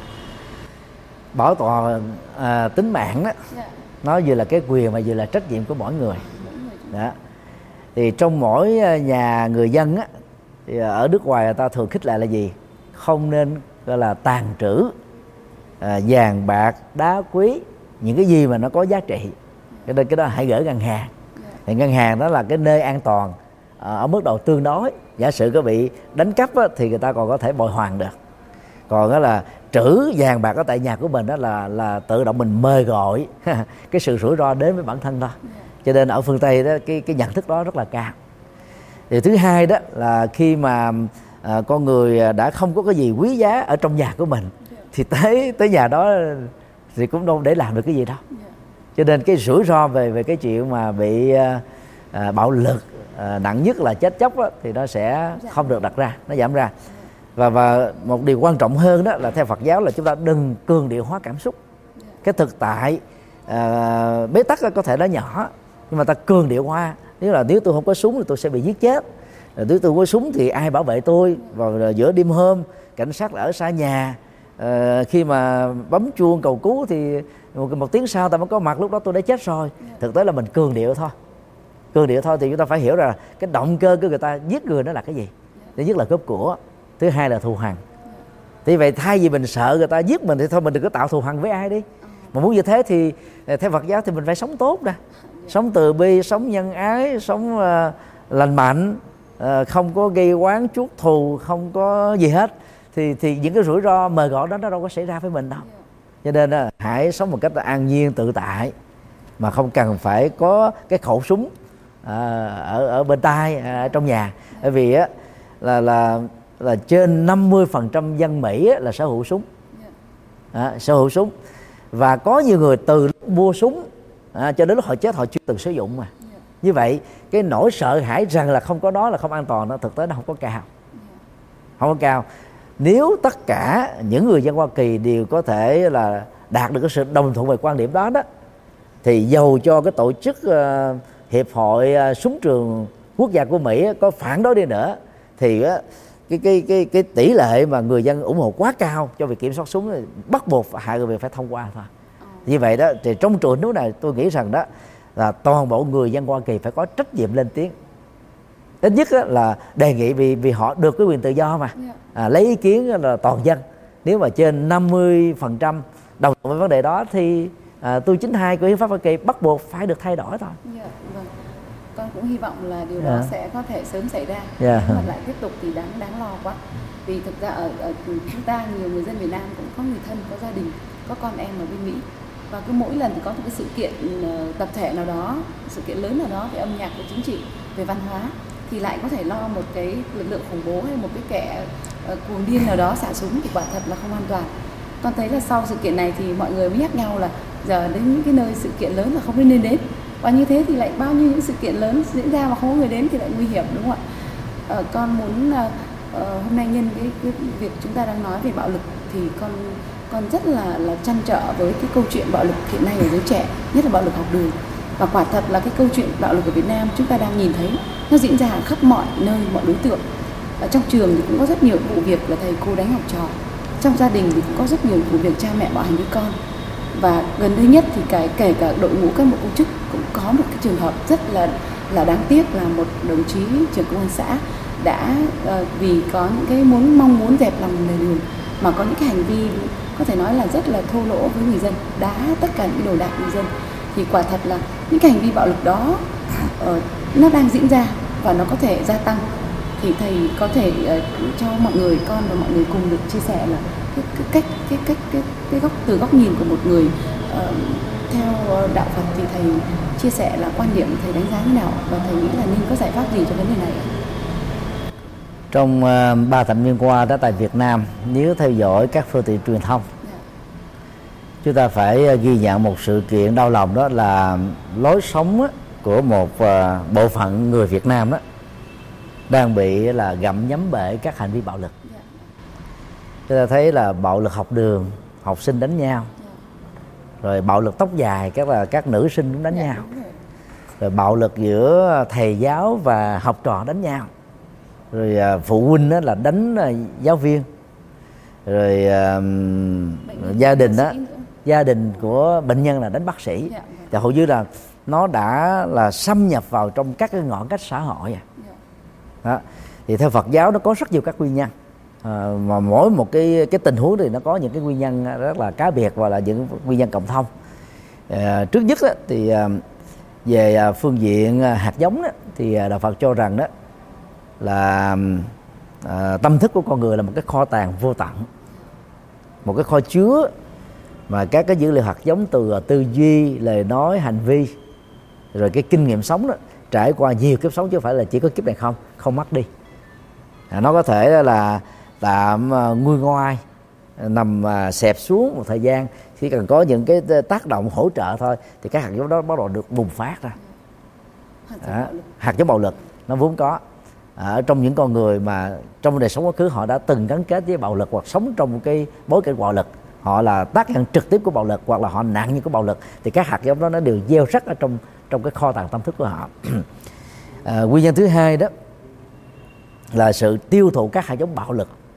Bảo toàn à, tính mạng đó, dạ. nó vừa là cái quyền mà vừa là trách nhiệm của mỗi người. Mỗi người đó. Thì trong mỗi nhà người dân á, thì ở nước ngoài người ta thường khích lại là gì? Không nên gọi là tàn trữ à, vàng bạc đá quý, những cái gì mà nó có giá trị, cái đó, cái đó hãy gửi ngân hàng. Thì ngân hàng đó là cái nơi an toàn à, ở mức độ tương đối. Giả sử có bị đánh cắp á, thì người ta còn có thể bồi hoàn được. Còn đó là trữ vàng bạc ở tại nhà của mình đó là là tự động mình mời gọi cái sự rủi ro đến với bản thân thôi. Cho nên ở phương Tây đó cái cái nhận thức đó rất là cao. Điều thứ hai đó là khi mà à, con người đã không có cái gì quý giá ở trong nhà của mình thì tới tới nhà đó thì cũng đâu để làm được cái gì đâu. Cho nên cái rủi ro về về cái chuyện mà bị à, bạo lực à, nặng nhất là chết chóc đó, thì nó sẽ không được đặt ra, nó giảm ra. Và và một điều quan trọng hơn đó là theo Phật giáo là chúng ta đừng cường điệu hóa cảm xúc. Cái thực tại à, bế tắc có thể nó nhỏ nhưng mà ta cường điệu hóa. Nếu là nếu tôi không có súng thì tôi sẽ bị giết chết, nếu tôi có súng thì ai bảo vệ tôi vào giữa đêm hôm, cảnh sát là ở xa nhà, à, khi mà bấm chuông cầu cứu thì một, một tiếng sau ta mới có mặt, lúc đó tôi đã chết rồi. Thực tế là mình cường điệu thôi, cường điệu thôi thì chúng ta phải hiểu rằng cái động cơ của người ta giết người đó là cái gì. Thứ nhất là cướp của, thứ hai là thù hằn. Thì vậy thay vì mình sợ người ta giết mình thì thôi mình đừng có tạo thù hằn với ai đi. Mà muốn như thế thì theo Phật giáo thì mình phải sống tốt nè, sống từ bi, sống nhân ái, sống uh, lành mạnh, uh, không có gây oán chuốc thù, không có gì hết. Thì thì những cái rủi ro mờ gõ đó nó đâu có xảy ra với mình đâu. Cho nên uh, hãy sống một cách an nhiên tự tại, mà không cần phải có cái khẩu súng uh, ở ở bên tai uh, ở trong nhà. Bởi vì á uh, là là là trên năm mươi phần trăm dân Mỹ là sở hữu súng, à, sở hữu súng, và có nhiều người từ lúc mua súng à, cho đến lúc họ chết họ chưa từng sử dụng mà. Như vậy cái nỗi sợ hãi rằng là không có đó là không an toàn đó, thực tế nó không có cao, không có cao. Nếu tất cả những người dân Hoa Kỳ đều có thể là đạt được cái sự đồng thuận về quan điểm đó đó, thì dầu cho cái tổ chức uh, hiệp hội uh, súng trường quốc gia của Mỹ uh, có phản đối đi nữa thì uh, cái cái cái cái tỷ lệ mà người dân ủng hộ quá cao cho việc kiểm soát súng thì bắt buộc hạ người phải thông qua thôi. Như vậy đó thì trong trường nước này tôi nghĩ rằng đó là toàn bộ người dân Hoa Kỳ phải có trách nhiệm lên tiếng, ít nhất là đề nghị vì vì họ được cái quyền tự do mà, à, lấy ý kiến là toàn dân. Nếu mà trên năm mươi phần trăm đồng thuận với vấn đề đó thì à, tu chín hai của hiến pháp Hoa Kỳ bắt buộc phải được thay đổi thôi. Yeah, vâng. Con cũng hy vọng là điều Yeah. đó sẽ có thể sớm xảy ra. Yeah. Nếu mà lại tiếp tục thì đáng đáng lo quá. Vì thực ra ở, ở chúng ta nhiều người dân Việt Nam cũng có người thân, có gia đình, có con em ở bên Mỹ, và cứ mỗi lần thì có một cái sự kiện uh, tập thể nào đó, sự kiện lớn nào đó về âm nhạc, về chính trị, về văn hóa, thì lại có thể lo một cái lực lượng khủng bố hay một cái kẻ uh, cuồng điên nào đó xả súng, thì quả thật là không an toàn. Con thấy là sau sự kiện này thì mọi người mới nhắc nhau là giờ đến những cái nơi sự kiện lớn là không nên đến, và như thế thì lại bao nhiêu những sự kiện lớn diễn ra mà không có người đến thì lại nguy hiểm, đúng không ạ? Uh, con muốn uh, uh, hôm nay nhân cái, cái việc chúng ta đang nói về bạo lực thì con con rất là là trăn trở với cái câu chuyện bạo lực hiện nay ở giới trẻ, nhất là bạo lực học đường. Và quả thật là cái câu chuyện bạo lực ở Việt Nam chúng ta đang nhìn thấy nó diễn ra ở khắp mọi nơi, mọi đối tượng. Ở trong trường thì cũng có rất nhiều vụ việc là thầy cô đánh học trò, trong gia đình thì cũng có rất nhiều vụ việc cha mẹ bạo hành với con, và gần đây nhất thì cái kể cả đội ngũ cán bộ công chức cũng có một cái trường hợp rất là là đáng tiếc là một đồng chí trưởng công an xã đã uh, vì có những cái muốn mong muốn dẹp lòng lề đường mà có những cái hành vi có thể nói là rất là thô lỗ với người dân, đá tất cả những đồ đạc người dân. Thì quả thật là những cái hành vi bạo lực đó uh, nó đang diễn ra và nó có thể gia tăng. Thì thầy có thể uh, cho mọi người, con và mọi người cùng được chia sẻ là cái, cái cách cái cách cái, cái góc từ góc nhìn của một người uh, theo đạo Phật thì thầy chia sẻ là quan điểm thầy đánh giá thế nào, và thầy nghĩ là nên có giải pháp gì cho vấn đề này? Trong uh, ba thập niên qua đó tại Việt Nam, nếu theo dõi các phương tiện truyền thông, yeah. chúng ta phải ghi nhận một sự kiện đau lòng, đó là lối sống của một uh, bộ phận người Việt Nam đó đang bị là gặm nhấm bể các hành vi bạo lực. Yeah. Chúng ta thấy là bạo lực học đường, học sinh đánh nhau, yeah. rồi bạo lực tóc dài, các là các nữ sinh cũng đánh yeah, nhau, rồi. rồi bạo lực giữa thầy giáo và học trò đánh nhau, rồi uh, phụ huynh đó là đánh uh, giáo viên, rồi uh, gia đình đó, gia đình của bệnh nhân là đánh bác sĩ. Yeah. Thì hầu như là nó đã là xâm nhập vào trong các cái ngõ cách xã hội. À. Yeah. Đó. Thì theo Phật giáo nó có rất nhiều các nguyên nhân, à, mà mỗi một cái cái tình huống thì nó có những cái nguyên nhân rất là cá biệt và là những nguyên nhân cộng thông. À, trước nhất đó, thì à, về phương diện hạt giống đó, thì đạo Phật cho rằng đó là à, tâm thức của con người là một cái kho tàng vô tận, một cái kho chứa mà các cái dữ liệu hạt giống từ tư duy, lời nói, hành vi, rồi cái kinh nghiệm sống đó, trải qua nhiều kiếp sống chứ không phải là chỉ có kiếp này không, không mất đi. À, nó có thể là tạm uh, nguôi ngoai, nằm uh, xẹp xuống một thời gian, chỉ cần có những cái tác động hỗ trợ thôi thì các hạt giống đó bắt đầu được bùng phát ra. À, hạt giống bạo lực nó vốn có ở trong những con người mà trong đời sống quá khứ họ đã từng gắn kết với bạo lực hoặc sống trong một cái bối cảnh bạo lực, họ là tác nhân trực tiếp của bạo lực hoặc là họ nạn nhân của bạo lực, thì các hạt giống đó nó đều gieo rắc ở trong trong cái kho tàng tâm thức của họ. À, nguyên nhân thứ hai đó là sự tiêu thụ các hạt giống bạo lực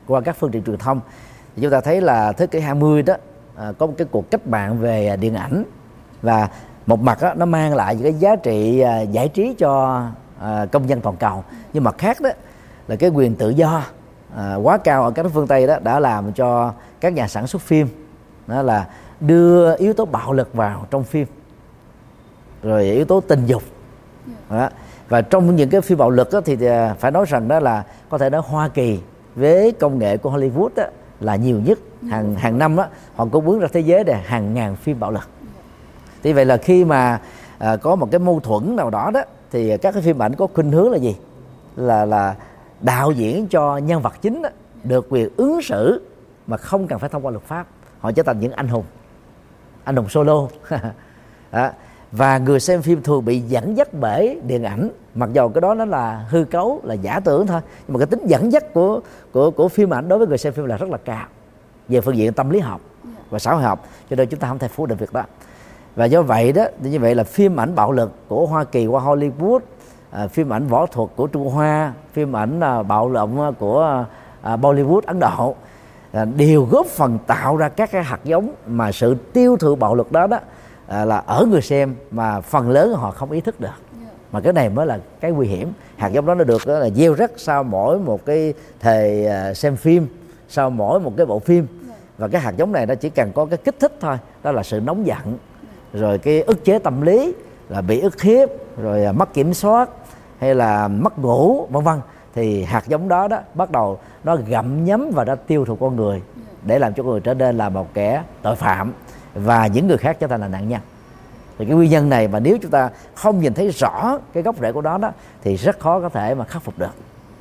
qua các phương tiện truyền thông, thì chúng ta thấy là thế kỷ hai mươi đó à, có một cái cuộc cách mạng về điện ảnh, và một mặt đó, nó mang lại những cái giá trị à, giải trí cho à, công dân toàn cầu, nhưng mặt khác đó là cái quyền tự do à, quá cao ở các nước phương Tây đó đã làm cho các nhà sản xuất phim đó là đưa yếu tố bạo lực vào trong phim, rồi yếu tố tình dục đó. Và trong những cái phim bạo lực đó, thì phải nói rằng đó là có thể nói Hoa Kỳ với công nghệ của Hollywood đó, là nhiều nhất. Hàng hàng năm đó, họ cung ứng ra thế giới để hàng ngàn phim bạo lực. Thì vậy là khi mà à, có một cái mâu thuẫn nào đó đó, thì các cái phim ảnh có khuynh hướng là gì? Là là đạo diễn cho nhân vật chính đó, được quyền ứng xử mà không cần phải thông qua luật pháp. Họ trở thành những anh hùng, anh hùng solo. Đó. Và người xem phim thường bị dẫn dắt bởi điện ảnh, mặc dù cái đó nó là hư cấu, là giả tưởng thôi, nhưng mà cái tính dẫn dắt của của của phim ảnh đối với người xem phim là rất là cao về phương diện tâm lý học và xã hội học, cho nên chúng ta không thể phủ định việc đó. Và do vậy đó, như vậy là phim ảnh bạo lực của Hoa Kỳ qua Hollywood, à, phim ảnh võ thuật của Trung Hoa, phim ảnh à, bạo động của à, Bollywood Ấn Độ à, đều góp phần tạo ra các cái hạt giống mà sự tiêu thụ bạo lực đó đó à, là ở người xem mà phần lớn họ không ý thức được. Mà cái này mới là cái nguy hiểm. Hạt giống đó nó được đó là gieo rắc sau mỗi một cái thời à, xem phim, sau mỗi một cái bộ phim. Và cái hạt giống này nó chỉ cần có cái kích thích thôi, đó là sự nóng giận, rồi cái ức chế tâm lý, là bị ức hiếp, rồi mất kiểm soát, hay là mất ngủ, vân vân, thì hạt giống đó đó bắt đầu nó gặm nhấm và nó tiêu thụ con người, để làm cho con người trở nên là một kẻ tội phạm, và những người khác trở thành là nạn nhân. Thì cái nguyên nhân này mà nếu chúng ta không nhìn thấy rõ cái gốc rễ của nó đó, thì rất khó có thể mà khắc phục được.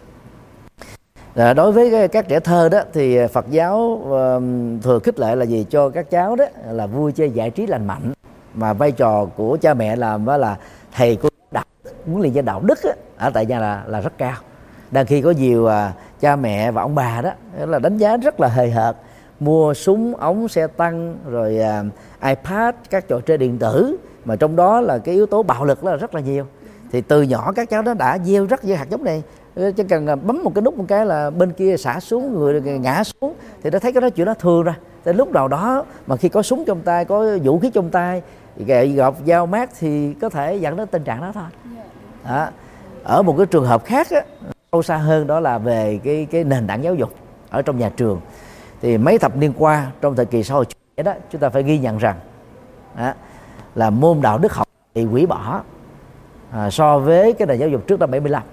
À, đối với các trẻ thơ đó thì Phật giáo uh, thường khích lệ là gì? Cho các cháu đó là vui chơi giải trí lành mạnh, mà vai trò của cha mẹ làm đó là thầy cô đạo đức, muốn liên gia đạo đức á, ở tại nhà là là rất cao. Đang khi có nhiều uh, cha mẹ và ông bà đó là đánh giá rất là hời hợt, mua súng ống, xe tăng, rồi uh, iPad, các trò chơi điện tử, mà trong đó là cái yếu tố bạo lực là rất là nhiều. Thì từ nhỏ các cháu đó đã gieo rất nhiều hạt giống này. Chỉ cần bấm một cái nút một cái là bên kia xả xuống, người ngã xuống, thì nó thấy cái đó chuyện đó thường rồi. Đến lúc nào đó mà khi có súng trong tay, có vũ khí trong tay, gậy gộc, dao mát, thì có thể dẫn đến tình trạng đó thôi. Đó. Ở một cái trường hợp khác á, sâu xa hơn, đó là về cái cái nền tảng giáo dục ở trong nhà trường. Thì mấy thập niên qua, trong thời kỳ xã hội chủ nghĩa đó, chúng ta phải ghi nhận rằng đó, là môn đạo đức học bị hủy bỏ à, so với cái nền giáo dục trước năm bảy mươi lăm.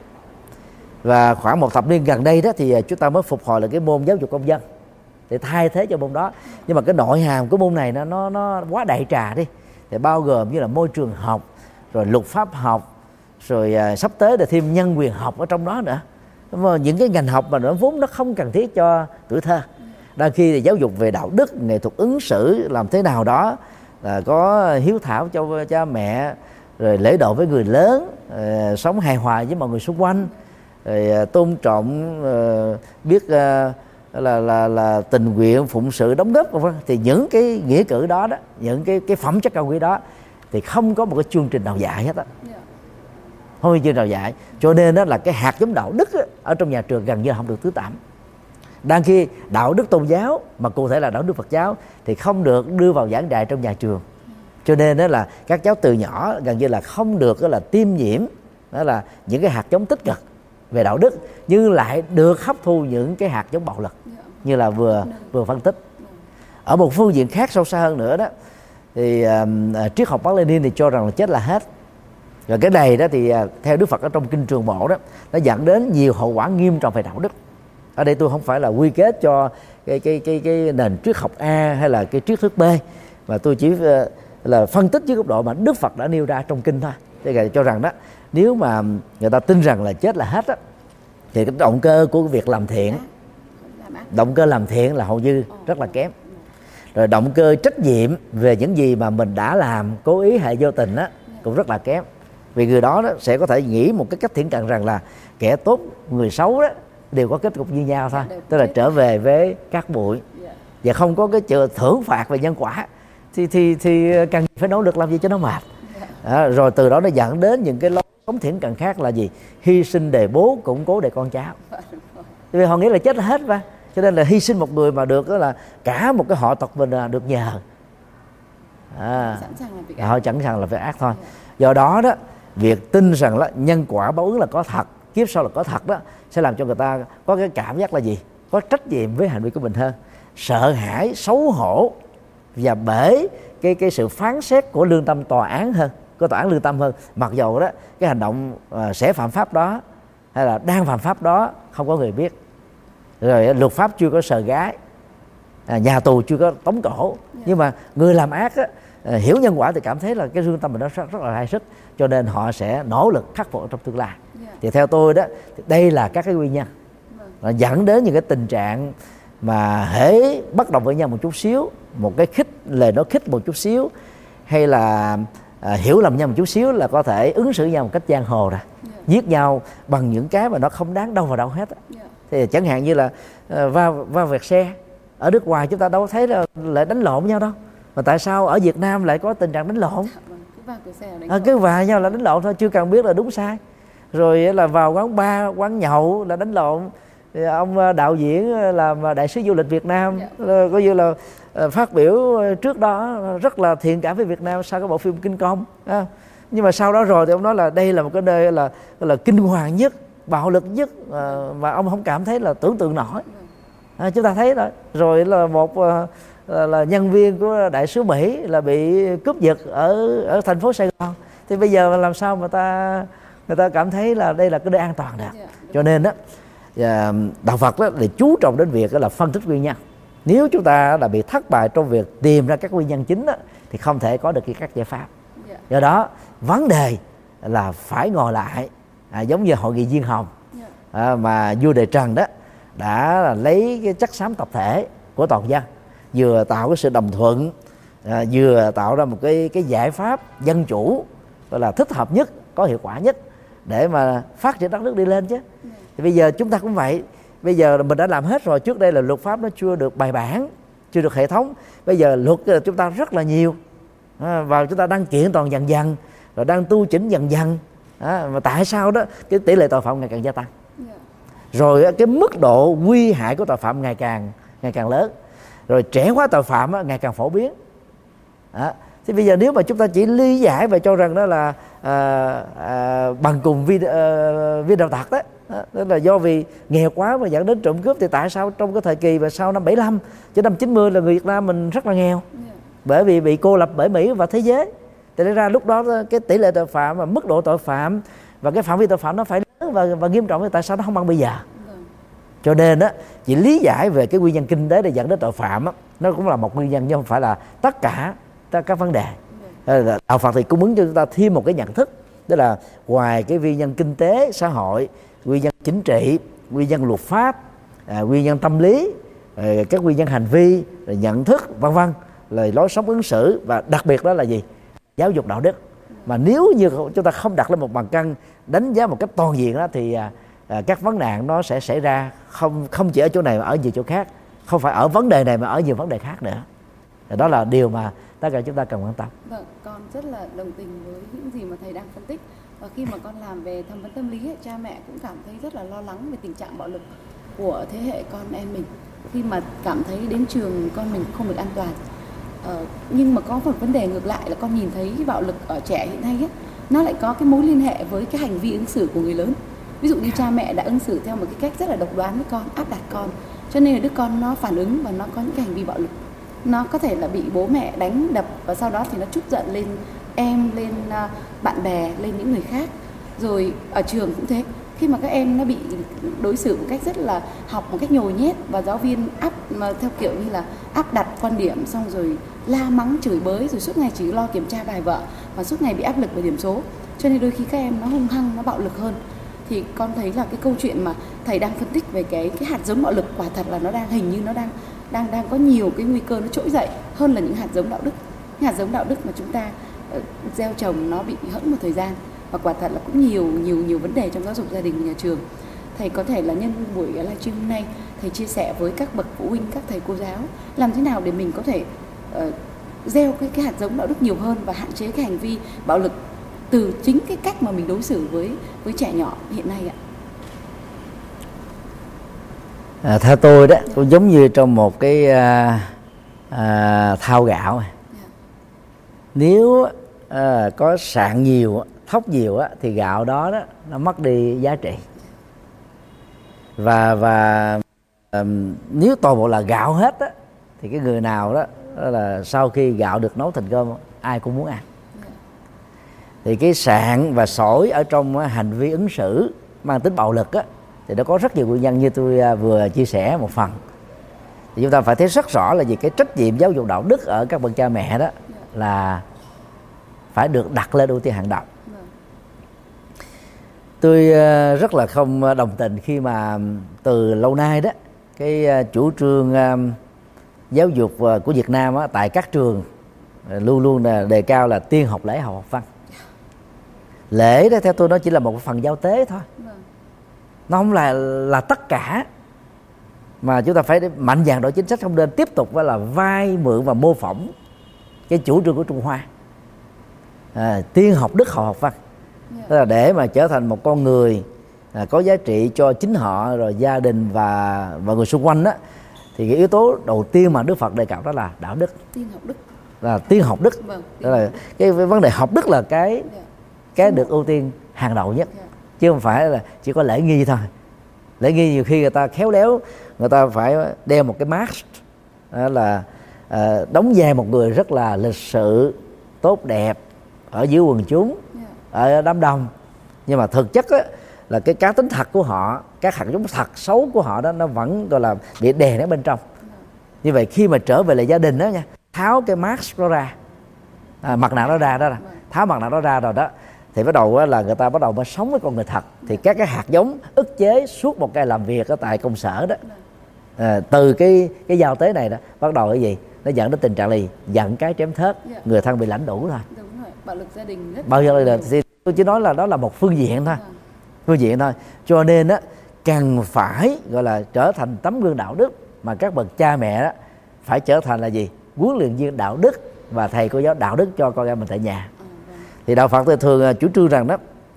Và khoảng một thập niên gần đây đó thì chúng ta mới phục hồi lại cái môn giáo dục công dân để thay thế cho môn đó. Nhưng mà cái nội hàm của môn này nó nó nó quá đại trà đi, thì bao gồm như là môi trường học, rồi luật pháp học, rồi à, sắp tới là thêm nhân quyền học ở trong đó nữa. Mà những cái ngành học mà nó vốn nó không cần thiết cho tuổi thơ. Đôi khi thì giáo dục về đạo đức, nghệ thuật ứng xử làm thế nào đó, là có hiếu thảo cho cha mẹ, rồi lễ độ với người lớn, uh, sống hài hòa với mọi người xung quanh, rồi uh, tôn trọng, uh, biết uh, là là là tình nguyện, phụng sự, đóng góp, vân vân. Thì những cái nghĩa cử đó đó, những cái cái phẩm chất cao quý đó thì không có một cái chương trình nào dạy hết á, không có chương trình nào dạy. Cho nên đó là cái hạt giống đạo đức á, ở trong nhà trường gần như không được tứ tẩm. Đang khi đạo đức tôn giáo, mà cụ thể là đạo đức Phật giáo, thì không được đưa vào giảng dạy trong nhà trường. Cho nên đó là các cháu từ nhỏ gần như là không được đó là tiêm nhiễm đó là những cái hạt giống tích cực về đạo đức, nhưng lại được hấp thu những cái hạt giống bạo lực như là vừa vừa phân tích. Ở một phương diện khác sâu xa hơn nữa đó, thì uh, triết học Mác Lênin thì cho rằng là chết là hết. Rồi cái này đó thì uh, theo Đức Phật ở trong kinh Trường Bộ đó, nó dẫn đến nhiều hậu quả nghiêm trọng về đạo đức. Ở đây tôi không phải là quy kết cho cái cái cái cái nền triết học A hay là cái triết thức B, mà tôi chỉ uh, là phân tích dưới góc độ mà Đức Phật đã nêu ra trong kinh thôi. Thế cho rằng đó, nếu mà người ta tin rằng là chết là hết á, thì cái động cơ của việc làm thiện, động cơ làm thiện là hầu như rất là kém. Rồi động cơ trách nhiệm về những gì mà mình đã làm, cố ý hay vô tình á, cũng rất là kém. Vì người đó, đó sẽ có thể nghĩ một cái cách thiển cận rằng là kẻ tốt, người xấu đó đều có kết cục như nhau thôi, tức là trở về với cát bụi, và không có cái chữ thưởng phạt về nhân quả. Thì thì thì cần phải nỗ lực làm gì cho nó mệt. À, rồi từ đó nó dẫn đến những cái lối sống thiển cận khác là gì? Hy sinh để bố, củng cố để con cháu. Vì họ nghĩ là chết là hết mà. Cho nên là hy sinh một người mà được đó là cả một cái họ tộc mình là được nhờ. À, sẵn sàng làm việc họ sẵn sàng là việc ác thôi. Do đó đó, việc tin rằng là nhân quả báo ứng là có thật, kiếp sau là có thật đó, sẽ làm cho người ta có cái cảm giác là gì? Có trách nhiệm với hành vi của mình hơn, sợ hãi, xấu hổ và bể cái cái sự phán xét của lương tâm tòa án hơn, của tòa án lương tâm hơn. Mặc dầu đó cái hành động uh, sẽ phạm pháp đó hay là đang phạm pháp đó không có người biết, rồi luật pháp chưa có sờ gái, à, nhà tù chưa có tống cổ, yeah. nhưng mà người làm ác á, uh, hiểu nhân quả thì cảm thấy là cái lương tâm mình nó rất, rất là rai sức, cho nên họ sẽ nỗ lực khắc phục trong tương lai. Yeah. Thì theo tôi đó, thì đây là các cái nguyên nhân yeah. dẫn đến những cái tình trạng mà hễ bắt đầu với nhau một chút xíu, một cái khích lời nó khích một chút xíu, hay là à, hiểu lầm nhau một chút xíu là có thể ứng xử nhau một cách giang hồ rồi, yeah. giết nhau bằng những cái mà nó không đáng đâu vào đâu hết. Yeah. Thì chẳng hạn như là à, va va vẹt xe ở nước ngoài chúng ta đâu thấy là lại đánh lộn nhau đâu, mà tại sao ở Việt Nam lại có tình trạng đánh lộn? Cứ va cửa xe là đánh à, cứ va nhau là đánh lộn thôi, chưa cần biết là đúng sai. Rồi là vào quán bar, quán nhậu là đánh lộn. Thì ông đạo diễn làm đại sứ du lịch Việt Nam, yeah. có như là phát biểu trước đó rất là thiện cảm với Việt Nam sau cái bộ phim Kinh Công, à, nhưng mà sau đó rồi thì ông nói là đây là một cái nơi là là kinh hoàng nhất, bạo lực nhất, à, mà ông không cảm thấy là tưởng tượng nổi. À, chúng ta thấy đó. Rồi là một là, là nhân viên của đại sứ Mỹ là bị cướp giật ở ở thành phố Sài Gòn. Thì bây giờ làm sao mà ta người ta cảm thấy là đây là cái nơi an toàn được? Yeah. Cho nên đó, đạo Phật đó để chú trọng đến việc đó là phân tích nguyên nhân. Nếu chúng ta đã bị thất bại trong việc tìm ra các nguyên nhân chính đó, thì không thể có được các giải pháp. Yeah. Do đó vấn đề là phải ngồi lại, à, giống như hội nghị Diên Hồng, yeah. à, mà vua Đề Trần đó đã là lấy cái chất xám tập thể của toàn dân, vừa tạo cái sự đồng thuận, à, vừa tạo ra một cái cái giải pháp dân chủ gọi là thích hợp nhất, có hiệu quả nhất để mà phát triển đất nước đi lên chứ. Yeah. Thì bây giờ chúng ta cũng vậy. Bây giờ mình đã làm hết rồi. Trước đây là luật pháp nó chưa được bài bản, chưa được hệ thống. Bây giờ luật chúng ta rất là nhiều, à, và chúng ta đang kiện toàn dần dần, rồi đang tu chỉnh dần dần, à, mà tại sao đó cái tỷ lệ tội phạm ngày càng gia tăng, yeah. rồi cái mức độ nguy hại của tội phạm ngày càng ngày càng lớn, rồi trẻ hóa tội phạm ngày càng phổ biến. à, Thì bây giờ nếu mà chúng ta chỉ lý giải và cho rằng đó là à, à, bằng cùng vi, à, vi đạo tặc đó, đó là do vì nghèo quá mà dẫn đến trộm cướp, thì tại sao trong cái thời kỳ và sau năm bảy lăm cho năm chín mươi là người Việt Nam mình rất là nghèo, yeah. bởi vì bị cô lập bởi Mỹ và thế giới. Thì ra lúc đó cái tỷ lệ tội phạm và mức độ tội phạm và cái phạm vi tội phạm nó phải lớn và, và nghiêm trọng, thì tại sao nó không bằng bây giờ? Yeah. Cho nên á, chỉ lý giải về cái nguyên nhân kinh tế để dẫn đến tội phạm á, nó cũng là một nguyên nhân, nhưng không phải là tất cả các vấn đề. Yeah. Đạo Phật thì cung ứng cho chúng ta thêm một cái nhận thức, đó là ngoài cái nguyên nhân kinh tế xã hội, nguyên nhân chính trị, nguyên nhân luật pháp, à, nguyên nhân tâm lý, à, các nguyên nhân hành vi, rồi nhận thức, vân vân, lời lối sống ứng xử, và đặc biệt đó là gì? Giáo dục đạo đức. Mà nếu như chúng ta không đặt lên một bàn cân đánh giá một cách toàn diện đó, thì à, à, các vấn nạn nó sẽ xảy ra không không chỉ ở chỗ này mà ở nhiều chỗ khác, không phải ở vấn đề này mà ở nhiều vấn đề khác nữa. Thì đó là điều mà tất cả chúng ta cần quan tâm. Vâng, con rất là đồng tình với những gì mà thầy đang phân tích. Và khi mà con làm về tham vấn tâm lý ấy, cha mẹ cũng cảm thấy rất là lo lắng về tình trạng bạo lực của thế hệ con em mình, khi mà cảm thấy đến trường con mình không được an toàn. Ờ, nhưng mà có một vấn đề ngược lại là con nhìn thấy cái bạo lực ở trẻ hiện nay ấy, nó lại có cái mối liên hệ với cái hành vi ứng xử của người lớn. Ví dụ như cha mẹ đã ứng xử theo một cái cách rất là độc đoán với con, áp đặt con, cho nên là đứa con nó phản ứng và nó có những cái hành vi bạo lực. Nó có thể là bị bố mẹ đánh đập và sau đó thì nó trút giận lên em, lên uh, bạn bè, lên những người khác. Rồi ở trường cũng thế, khi mà các em nó bị đối xử một cách rất là học một cách nhồi nhét, và giáo viên áp mà theo kiểu như là áp đặt quan điểm, xong rồi la mắng chửi bới, rồi suốt ngày chỉ lo kiểm tra bài vở và suốt ngày bị áp lực về điểm số, cho nên đôi khi các em nó hung hăng, nó bạo lực hơn. Thì con thấy là cái câu chuyện mà thầy đang phân tích về cái cái hạt giống bạo lực quả thật là nó đang hình như nó đang đang đang có nhiều cái nguy cơ nó trỗi dậy hơn là những hạt giống đạo đức. Những hạt giống đạo đức mà chúng ta uh, gieo trồng nó bị hẫng một thời gian, và quả thật là cũng nhiều nhiều nhiều vấn đề trong giáo dục gia đình và nhà trường. Thầy có thể là nhân buổi livestream hôm nay thầy chia sẻ với các bậc phụ huynh, các thầy cô giáo làm thế nào để mình có thể uh, gieo cái cái hạt giống đạo đức nhiều hơn và hạn chế cái hành vi bạo lực từ chính cái cách mà mình đối xử với với trẻ nhỏ hiện nay ạ. À, theo tôi đó cũng giống như trong một cái à, à, thau gạo. Yeah. Nếu à, có sạn nhiều, thóc nhiều á, thì gạo đó, đó nó mất đi giá trị. Và và à, nếu toàn bộ là gạo hết á, thì cái người nào đó, đó là sau khi gạo được nấu thành cơm ai cũng muốn ăn. Yeah. Thì cái sạn và sỏi ở trong hành vi ứng xử mang tính bạo lực á, thì nó có rất nhiều nguyên nhân như tôi vừa chia sẻ một phần. Thì chúng ta phải thấy rất rõ là gì, cái trách nhiệm giáo dục đạo đức ở các bậc cha mẹ đó là phải được đặt lên ưu tiên hàng đầu. Tôi rất là không đồng tình khi mà từ lâu nay đó cái chủ trương giáo dục của Việt Nam á, tại các trường luôn luôn là đề cao là tiên học lễ, học học văn. Lễ đó theo tôi nó chỉ là một phần giao tế thôi, nó không là là tất cả, mà chúng ta phải mạnh dạn đổi chính sách, không nên tiếp tục là vay mượn và mô phỏng cái chủ trương của Trung Hoa, à, tiên học đức, học học văn. Yeah. Tức là để mà trở thành một con người à, có giá trị cho chính họ, rồi gia đình và và người xung quanh đó, thì cái yếu tố đầu tiên mà Đức Phật đề cập đó là đạo đức, tiên học đức, là tiên học đức. Vâng, đó là cái vấn đề học đức là cái yeah. cái được ưu tiên hàng đầu nhất. Yeah. Chứ không phải là chỉ có lễ nghi thôi. Lễ nghi nhiều khi người ta khéo léo, người ta phải đeo một cái mask, đó là à, đóng vai một người rất là lịch sự, tốt đẹp ở giữa quần chúng, ở đám đông, nhưng mà thực chất á, là cái cá tính thật của họ, các hạt giống thật xấu của họ đó, nó vẫn gọi là bị đè ở bên trong. Như vậy khi mà trở về lại gia đình đó nha, tháo cái mask đó ra, à, mặt nạ đó ra đó, tháo mặt nạ đó ra rồi đó, thì bắt đầu là người ta bắt đầu mới sống với con người thật. Thì các cái hạt giống ức chế suốt một ngày làm việc ở tại công sở đó, à, từ cái cái giao tế này đó bắt đầu cái gì, nó dẫn đến tình trạng là gì? Giận cái chém thớt, yeah. người thân bị lãnh đủ thôi. Đúng rồi, bạo lực gia đình rất bao giờ là thì tôi chỉ nói là đó là một phương diện thôi, yeah. phương diện thôi. Cho nên á, cần phải gọi là trở thành tấm gương đạo đức mà các bậc cha mẹ đó phải trở thành là gì? Huấn luyện viên đạo đức và thầy cô giáo đạo đức cho con em mình tại nhà. Thì đạo Phật thường chủ trương rằng đó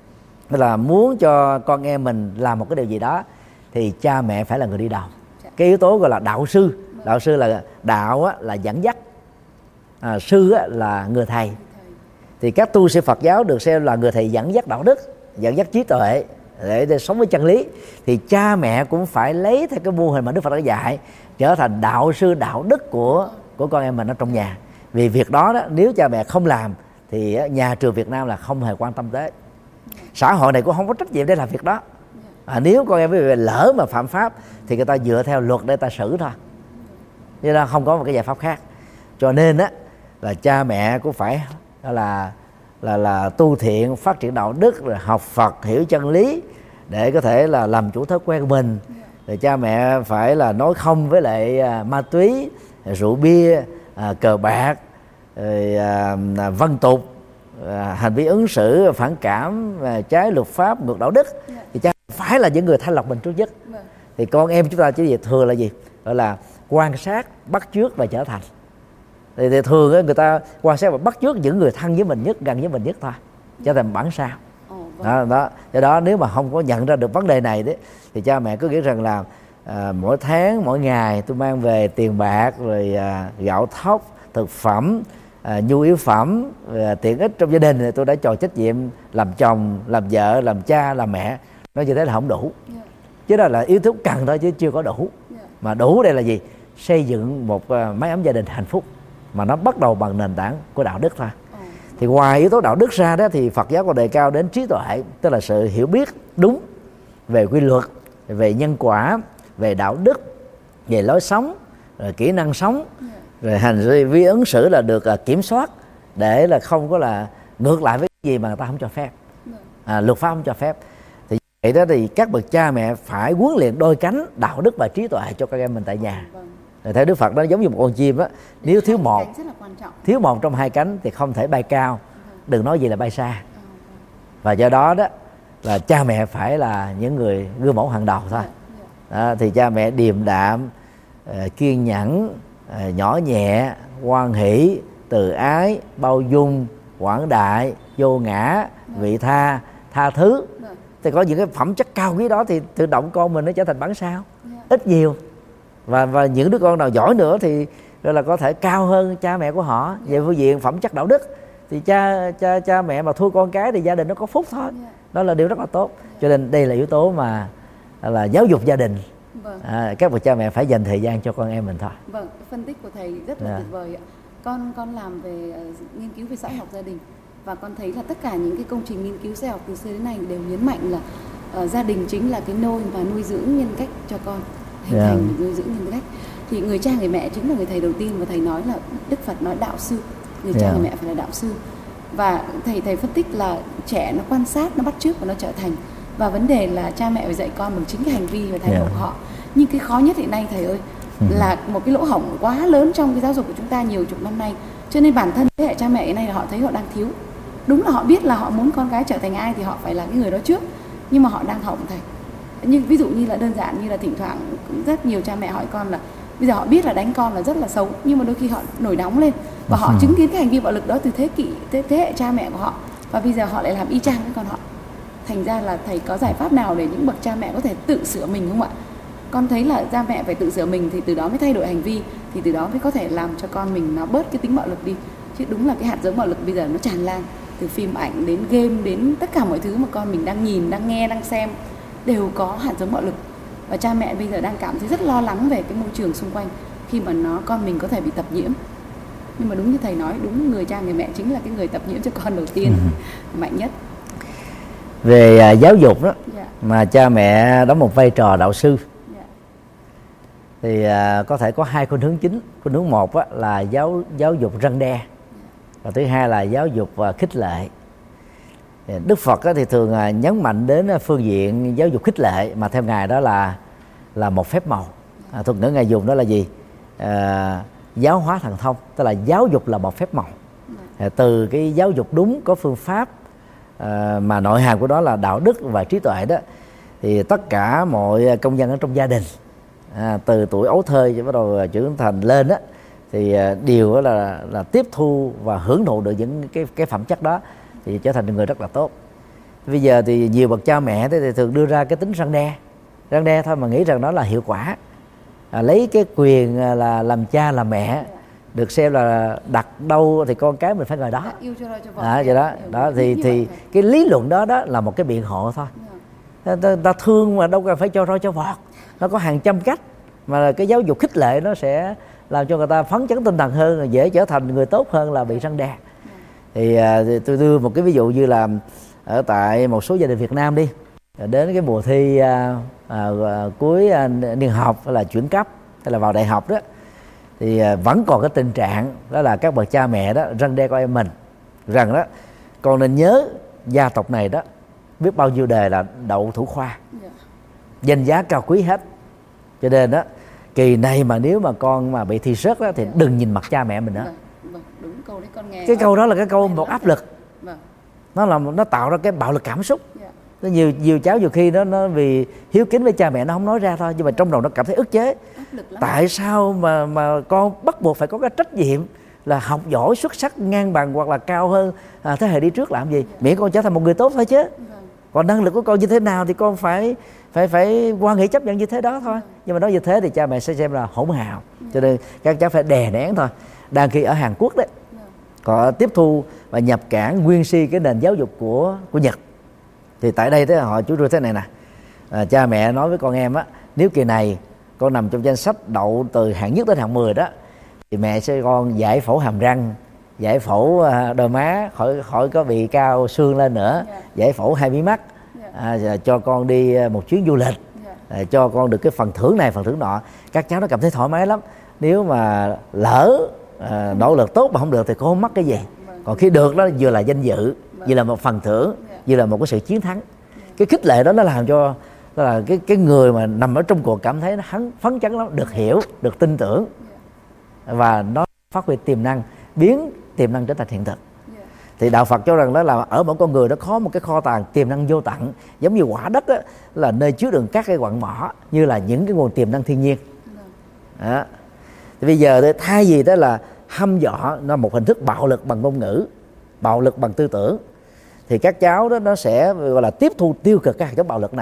là muốn cho con em mình làm một cái điều gì đó thì cha mẹ phải là người đi đầu. Cái yếu tố gọi là đạo sư. Đạo sư là đạo á, là dẫn dắt, à, sư á, là người thầy. Thì các tu sĩ Phật giáo được xem là người thầy dẫn dắt đạo đức, dẫn dắt trí tuệ để, để sống với chân lý. Thì cha mẹ cũng phải lấy theo cái mô hình mà Đức Phật đã dạy, trở thành đạo sư đạo đức của của con em mình ở trong nhà. Vì việc đó, đó nếu cha mẹ không làm thì nhà trường Việt Nam là không hề quan tâm tới. Xã hội này cũng không có trách nhiệm để làm việc đó. À, nếu con em với lỡ mà phạm pháp thì người ta dựa theo luật để ta xử thôi, chứ đó không có một cái giải pháp khác. Cho nên á là cha mẹ cũng phải là là là tu thiện, phát triển đạo đức, rồi học Phật, hiểu chân lý để có thể là làm chủ thói quen của mình. Rồi cha mẹ phải là nói không với lại à, ma túy, rượu bia, à, cờ bạc, rồi, à, văn tục, à, hành vi ứng xử phản cảm, à, trái luật pháp, ngược đạo đức. Thì cha phải là những người thanh lọc mình trước nhất. Thì con em chúng ta chỉ việc thường là gì? Gọi là quan sát, bắt chước và trở thành. Thì, thì thường á, người ta quan sát và bắt chước những người thân với mình nhất, gần với mình nhất thôi, trở thành bản sao. Đó, đó. Do đó nếu mà không có nhận ra được vấn đề này đấy, thì cha mẹ cứ nghĩ rằng là à, mỗi tháng, mỗi ngày tôi mang về tiền bạc, rồi à, gạo thóc, thực phẩm, à, nhu yếu phẩm, à, tiện ích trong gia đình, thì tôi đã tròn trách nhiệm làm chồng, làm vợ, làm cha, làm mẹ. Nói như thế là không đủ. Yeah. Chứ đó là yếu tố cần thôi chứ chưa có đủ. Yeah. Mà đủ đây là gì? Xây dựng một uh, mái ấm gia đình hạnh phúc, mà nó bắt đầu bằng nền tảng của đạo đức thôi. Oh. Thì ngoài yếu tố đạo đức ra đó thì Phật giáo còn đề cao đến trí tuệ, tức là sự hiểu biết đúng về quy luật, về nhân quả, về đạo đức, về lối sống, rồi kỹ năng sống, yeah. rồi hành vi ứng xử là được uh, kiểm soát để là không có là ngược lại với cái gì mà người ta không cho phép, à, luật pháp không cho phép. Thì vậy đó thì các bậc cha mẹ phải huấn luyện đôi cánh đạo đức và trí tuệ cho các em mình tại nhà. Rồi theo Đức Phật đó giống như một con chim á, nếu thiếu một thiếu một trong hai cánh thì không thể bay cao, đừng nói gì là bay xa. Và do đó đó là cha mẹ phải là những người gương mẫu hàng đầu thôi. Đó, thì cha mẹ điềm đạm, kiên nhẫn, nhỏ nhẹ, hoan hỷ, từ ái, bao dung, quảng đại, vô ngã, vị tha, tha thứ. Thì có những cái phẩm chất cao quý đó thì tự động con mình nó trở thành bản sao. ít nhiều, và và những đứa con nào giỏi nữa thì rồi là có thể cao hơn cha mẹ của họ về phương diện phẩm chất đạo đức. Thì cha cha cha mẹ mà thua con cái thì gia đình nó có phúc thôi. Đó là điều rất là tốt. Cho nên đây là yếu tố mà là giáo dục gia đình. Vâng. À, các bậc cha mẹ phải dành thời gian cho con em mình thôi. Vâng, phân tích của thầy rất là Yeah. tuyệt vời ạ. Con con làm về uh, nghiên cứu về xã hội học gia đình, và con thấy là tất cả những cái công trình nghiên cứu xã hội học từ xưa đến nay đều nhấn mạnh là uh, gia đình chính là cái nôi và nuôi dưỡng nhân cách cho con, hình Yeah. thành nuôi dưỡng nhân cách. Thì người cha người mẹ chính là người thầy đầu tiên, và thầy nói là Đức Phật nói đạo sư, người cha Yeah. người mẹ phải là đạo sư. Và thầy thầy phân tích là trẻ nó quan sát, nó bắt chước và nó trở thành. Và vấn đề là cha mẹ phải dạy con bằng chính cái hành vi và thái độ Yeah. của họ. Nhưng cái khó nhất hiện nay thầy ơi, là một cái lỗ hổng quá lớn trong cái giáo dục của chúng ta nhiều chục năm nay. Cho nên bản thân thế hệ cha mẹ này là họ thấy họ đang thiếu. Đúng là họ biết là họ muốn con cái trở thành ai thì họ phải là cái người đó trước, nhưng mà họ đang hỏng thầy. Nhưng ví dụ như là đơn giản như là thỉnh thoảng cũng rất nhiều cha mẹ hỏi con là bây giờ họ biết là đánh con là rất là xấu, nhưng mà đôi khi họ nổi nóng lên và họ chứng kiến cái hành vi bạo lực đó từ thế kỷ thế, thế hệ cha mẹ của họ, và bây giờ họ lại làm y chang với con họ. Thành ra là thầy có giải pháp nào để những bậc cha mẹ có thể tự sửa mình không ạ? Con thấy là cha mẹ phải tự sửa mình thì từ đó mới thay đổi hành vi, thì từ đó mới có thể làm cho con mình nó bớt cái tính bạo lực đi. Chứ đúng là cái hạt giống bạo lực bây giờ nó tràn lan, từ phim ảnh đến game đến tất cả mọi thứ mà con mình đang nhìn, đang nghe, đang xem đều có hạt giống bạo lực. Và cha mẹ bây giờ đang cảm thấy rất lo lắng về cái môi trường xung quanh khi mà nó con mình có thể bị tập nhiễm. Nhưng mà đúng như thầy nói, đúng người cha người mẹ chính là cái người tập nhiễm cho con đầu tiên, ừ. mạnh nhất. Về uh, giáo dục đó, Yeah. mà cha mẹ đóng một vai trò đạo sư, Yeah. thì uh, có thể có hai khuynh hướng chính. Khuynh hướng một á, là giáo giáo dục răn đe, và thứ hai là giáo dục và khích lệ. Đức Phật á, thì thường uh, nhấn mạnh đến phương diện giáo dục khích lệ, mà theo ngài đó là là một phép màu. À, thuật ngữ ngài dùng đó là gì? À, giáo hóa thần thông, tức là giáo dục là một phép màu. À, từ cái giáo dục đúng có phương pháp, à, mà nội hàm của đó là đạo đức và trí tuệ đó, thì tất cả mọi công dân ở trong gia đình, à, từ tuổi ấu thơ cho bắt đầu trưởng thành lên đó, thì à, đều là là tiếp thu và hưởng thụ được những cái cái phẩm chất đó, thì trở thành người rất là tốt. Bây giờ thì nhiều bậc cha mẹ thì thường đưa ra cái tính răn đe, răn đe thôi mà nghĩ rằng đó là hiệu quả. À, lấy cái quyền là làm cha làm mẹ được xem là đặt đâu thì con cái mình phải ngồi đó. Yêu cho roi cho vọt. À, vậy đó, đó thì thì cái lý luận đó đó là một cái biện hộ thôi. Ta, ta, ta thương mà đâu cần phải cho roi cho vọt. Nó có hàng trăm cách, mà cái giáo dục khích lệ nó sẽ làm cho người ta phấn chấn tinh thần hơn, dễ trở thành người tốt hơn là bị răn đe. Thì, thì tôi đưa một cái ví dụ như là ở tại một số gia đình Việt Nam đi, đến cái mùa thi à, à, cuối à, niên học hay là chuyển cấp hay là vào đại học đó, thì à, vẫn còn cái tình trạng đó là các bậc cha mẹ đó răn đe con em mình rằng đó con nên nhớ gia tộc này đó biết bao nhiêu đề là đậu thủ khoa, danh giá cao quý hết, cho nên đó kỳ này mà nếu mà con mà bị thi rớt đó, thì đừng nhìn mặt cha mẹ mình nữa. Vâng, đúng câu đấy con nghe. Cái câu đó là cái câu một áp lực. Vâng. Nó là nó tạo ra cái bạo lực cảm xúc. Yeah. Nó nhiều nhiều cháu nhiều khi nó nó vì hiếu kính với cha mẹ nó không nói ra thôi, nhưng mà trong đầu nó cảm thấy ức chế. Áp lực lắm. Tại sao mà mà con bắt buộc phải có cái trách nhiệm là học giỏi xuất sắc ngang bằng hoặc là cao hơn à, thế hệ đi trước làm gì? Yeah. Miễn con trở thành một người tốt thôi chứ. Vâng. Còn năng lực của con như thế nào thì con phải phải phải quan hệ chấp nhận như thế đó thôi. Vâng. Nhưng mà nói như thế thì cha mẹ sẽ xem là hỗn hào. Yeah. Cho nên các cháu phải đè nén thôi. Đang khi ở Hàn Quốc đấy, họ tiếp thu và nhập cảng nguyên si cái nền giáo dục của của Nhật, thì tại đây thế họ chú đưa thế này nè, à, cha mẹ nói với con em á, nếu kỳ này con nằm trong danh sách đậu từ hạng nhất đến hạng mười đó, thì mẹ sẽ con giải phẫu hàm răng, giải phẫu đôi má khỏi khỏi có bị cao xương lên nữa, giải phẫu hai mí mắt, à, cho con đi một chuyến du lịch, à, cho con được cái phần thưởng này phần thưởng nọ. Các cháu nó cảm thấy thoải mái lắm. Nếu mà lỡ à, nỗ lực tốt mà không được thì con không mắc cái gì. Còn khi được đó vừa là danh dự, vừa là một phần thưởng, vừa là một cái sự chiến thắng. Cái khích lệ đó nó làm cho đó là cái cái người mà nằm ở trong cuộc cảm thấy nó hắn phấn chấn lắm, được hiểu, được tin tưởng, và nó phát huy tiềm năng, biến tiềm năng trở thành hiện thực. Thì đạo Phật cho rằng đó là ở mỗi con người nó có một cái kho tàng tiềm năng vô tận, giống như quả đất đó, là nơi chứa đựng các cái quặng mỏ, như là những cái nguồn tiềm năng thiên nhiên. Đó. Thì bây giờ thay vì đó là hăm dọa, nó một hình thức bạo lực bằng ngôn ngữ, bạo lực bằng tư tưởng, thì các cháu đó nó sẽ gọi là tiếp thu tiêu cực các hạt giống bạo lực này,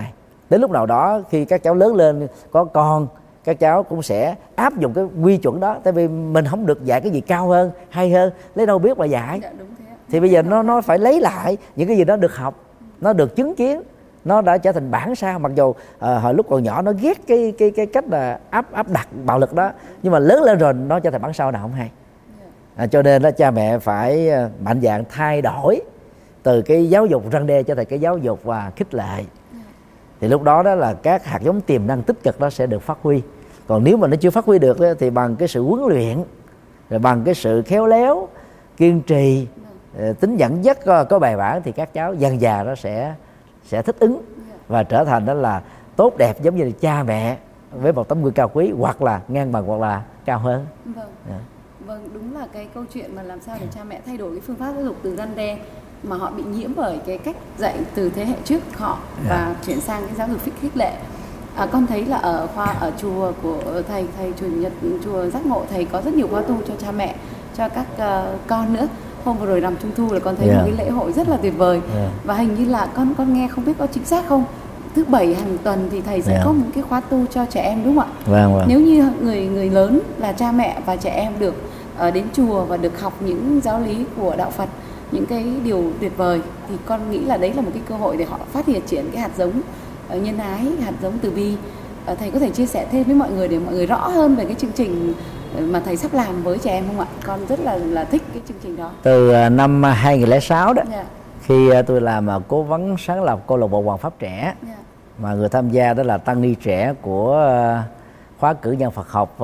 Đến lúc nào đó khi các cháu lớn lên có con, các cháu cũng sẽ áp dụng cái quy chuẩn đó. Tại vì mình không được dạy cái gì cao hơn, hay hơn, lấy đâu biết mà dạy. Dạ, đúng thế. Thì bây giờ nó nó phải lấy lại những cái gì đó được học, nó được chứng kiến, nó đã trở thành bản sao. Mặc dù à, hồi lúc còn nhỏ nó ghét cái cái cái cách là áp áp đặt bạo lực đó, nhưng mà lớn lên rồi nó trở thành bản sao nào không hay. À, cho nên đó cha mẹ phải mạnh dạn thay đổi từ cái giáo dục răn đe cho thành cái giáo dục và khích lệ. Thì lúc đó đó là các hạt giống tiềm năng tích cực đó sẽ được phát huy. Còn nếu mà nó chưa phát huy được đó, thì bằng cái sự huấn luyện, rồi bằng cái sự khéo léo, kiên trì, tính dẫn dắt có, có bài bản, thì các cháu dần dà nó sẽ sẽ thích ứng và trở thành đó là tốt đẹp giống như là cha mẹ với một tấm gương cao quý, hoặc là ngang bằng, hoặc là cao hơn. Vâng. Yeah. Vâng, đúng là cái câu chuyện mà làm sao để cha mẹ thay đổi cái phương pháp giáo dục từ răn đe mà họ bị nhiễm bởi cái cách dạy từ thế hệ trước họ và yeah. chuyển sang cái giáo dục khích khích lệ. À, con thấy là ở khoa ở chùa của thầy thầy chủ nhật chùa Giác Ngộ, thầy có rất nhiều khóa tu cho cha mẹ, cho các uh, con nữa. Hôm vừa rồi làm trung thu là con thấy yeah. một cái lễ hội rất là tuyệt vời. Yeah. Và hình như là con con nghe không biết có chính xác không, thứ bảy hàng tuần thì thầy sẽ yeah. có một cái khóa tu cho trẻ em, đúng không ạ? Vâng, vâng. Nếu như người người lớn là cha mẹ và trẻ em được uh, đến chùa và được học những giáo lý của đạo Phật, những cái điều tuyệt vời, thì con nghĩ là đấy là một cái cơ hội để họ phát hiện triển cái hạt giống uh, nhân ái, hạt giống từ bi. Uh, thầy có thể chia sẻ thêm với mọi người để mọi người rõ hơn về cái chương trình mà thầy sắp làm với trẻ em không ạ? Con rất là là thích cái chương trình đó. Từ năm hai nghìn lẻ sáu đó, yeah. khi tôi làm cố vấn sáng lập câu lạc bộ Hoàng Pháp Trẻ, yeah. mà người tham gia đó là tăng ni trẻ của khóa cử nhân Phật học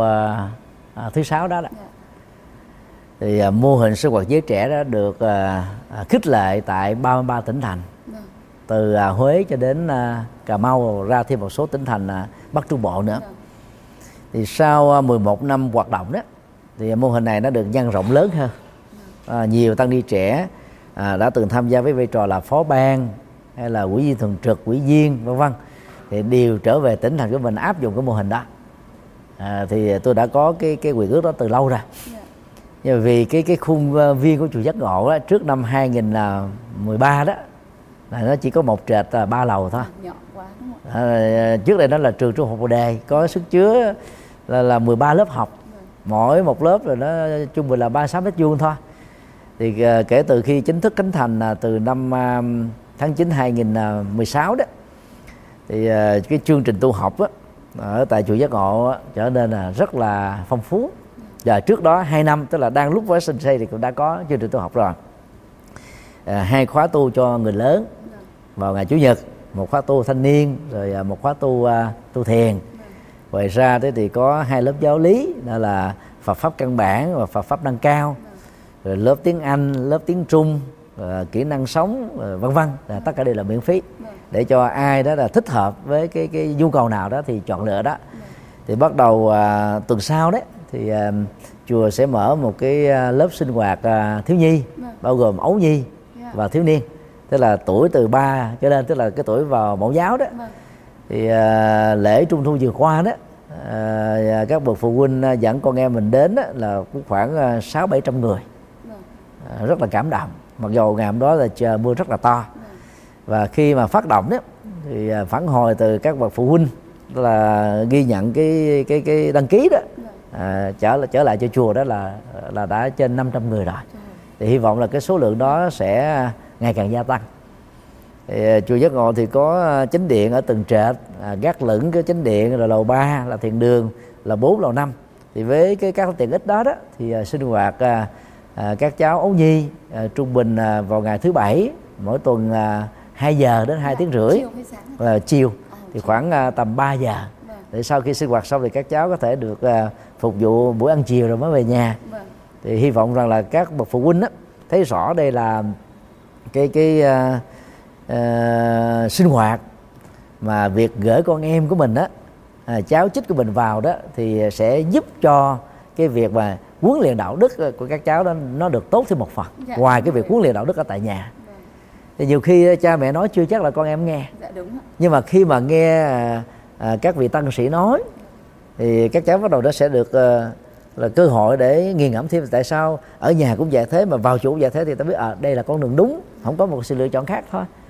thứ sáu đó, đó. Yeah. Thì mô hình sinh hoạt giới trẻ đó được khích lệ tại ba mươi ba tỉnh thành, yeah. từ Huế cho đến Cà Mau, ra thêm một số tỉnh thành Bắc Trung Bộ nữa. Yeah. Thì sau mười một năm hoạt động đó, thì mô hình này nó được nhân rộng lớn hơn. À, nhiều tăng ni trẻ à, đã từng tham gia với vai trò là phó ban hay là ủy viên thường trực, ủy viên vân vân, thì đều trở về tỉnh thành của mình áp dụng cái mô hình đó. À, thì tôi đã có cái cái quyền ước đó từ lâu rồi. Yeah. Nhưng mà vì cái cái khuôn viên của chùa Giác Ngộ đó, trước năm hai nghìn mười ba đó là nó chỉ có một trệt ba lầu thôi. Nhỏ quá, đúng không? À, trước đây nó là trường trung học Bồ Đề, có sức chứa là là mười ba lớp học, mỗi một lớp rồi nó trung bình là ba mươi sáu mét vuông thôi. Thì uh, kể từ khi chính thức khánh thành uh, từ năm uh, tháng chín hai nghìn mười sáu đó, thì uh, cái chương trình tu học á, ở tại chùa Giác Ngộ á, trở nên là rất là phong phú. Và trước đó hai năm, tức là đang lúc với sinh xây, thì cũng đã có chương trình tu học rồi. Uh, hai khóa tu cho người lớn vào ngày Chủ nhật, một khóa tu thanh niên, rồi uh, một khóa tu uh, tu thiền. Ngoài ra thế thì có hai lớp giáo lý, đó là Phật pháp căn bản và Phật pháp nâng cao, rồi lớp tiếng Anh, lớp tiếng Trung, kỹ năng sống, vân vân. Tất cả đều là miễn phí, để cho ai đó là thích hợp với cái cái nhu cầu nào đó thì chọn lựa đó. Thì bắt đầu à, tuần sau đấy thì à, chùa sẽ mở một cái lớp sinh hoạt à, thiếu nhi, bao gồm ấu nhi và thiếu niên, tức là tuổi từ ba cho lên, tức là cái tuổi vào mẫu giáo đó. Thì à, lễ trung thu vừa qua đó, à, các bậc phụ huynh dẫn con em mình đến đó, là cũng khoảng sáu bảy trăm người, à, rất là cảm động. Mặc dù ngày hôm đó là trời mưa rất là to, và khi mà phát động đó thì phản hồi từ các bậc phụ huynh là ghi nhận cái cái cái đăng ký đó, à, trở trở lại cho chùa đó là là đã trên năm trăm người rồi. Thì hy vọng là cái số lượng đó sẽ ngày càng gia tăng. Thì, chùa Giác Ngộ thì có chánh điện ở tầng trệt, à, gác lửng cái chánh điện, rồi lầu ba là thiền đường, là bốn lầu năm. Thì với cái các tiện ích đó đó thì à, sinh hoạt à, à, các cháu ấu nhi à, trung bình à, vào ngày thứ bảy mỗi tuần à, hai giờ đến hai tiếng rưỡi, và chiều thì khoảng à, tầm ba giờ. Để sau khi sinh hoạt xong thì các cháu có thể được à, phục vụ buổi ăn chiều rồi mới về nhà. Thì hy vọng rằng là các bậc phụ huynh á, thấy rõ đây là cái cái à, Uh, sinh hoạt mà việc gửi con em của mình đó, à, cháu chích của mình vào đó, thì sẽ giúp cho cái việc mà huấn luyện đạo đức của các cháu đó nó được tốt thêm một phần. Dạ, ngoài cái việc huấn luyện đạo đức ở tại nhà. Dạ. Thì nhiều khi cha mẹ nói chưa chắc là con em nghe. Dạ, đúng. Nhưng mà khi mà nghe à, à, các vị tăng sĩ nói thì các cháu bắt đầu nó sẽ được à, là cơ hội để nghiền ngẫm thêm tại sao ở nhà cũng dạy thế mà vào chùa cũng dạy thế, thì ta biết à đây là con đường đúng, không có một sự lựa chọn khác thôi.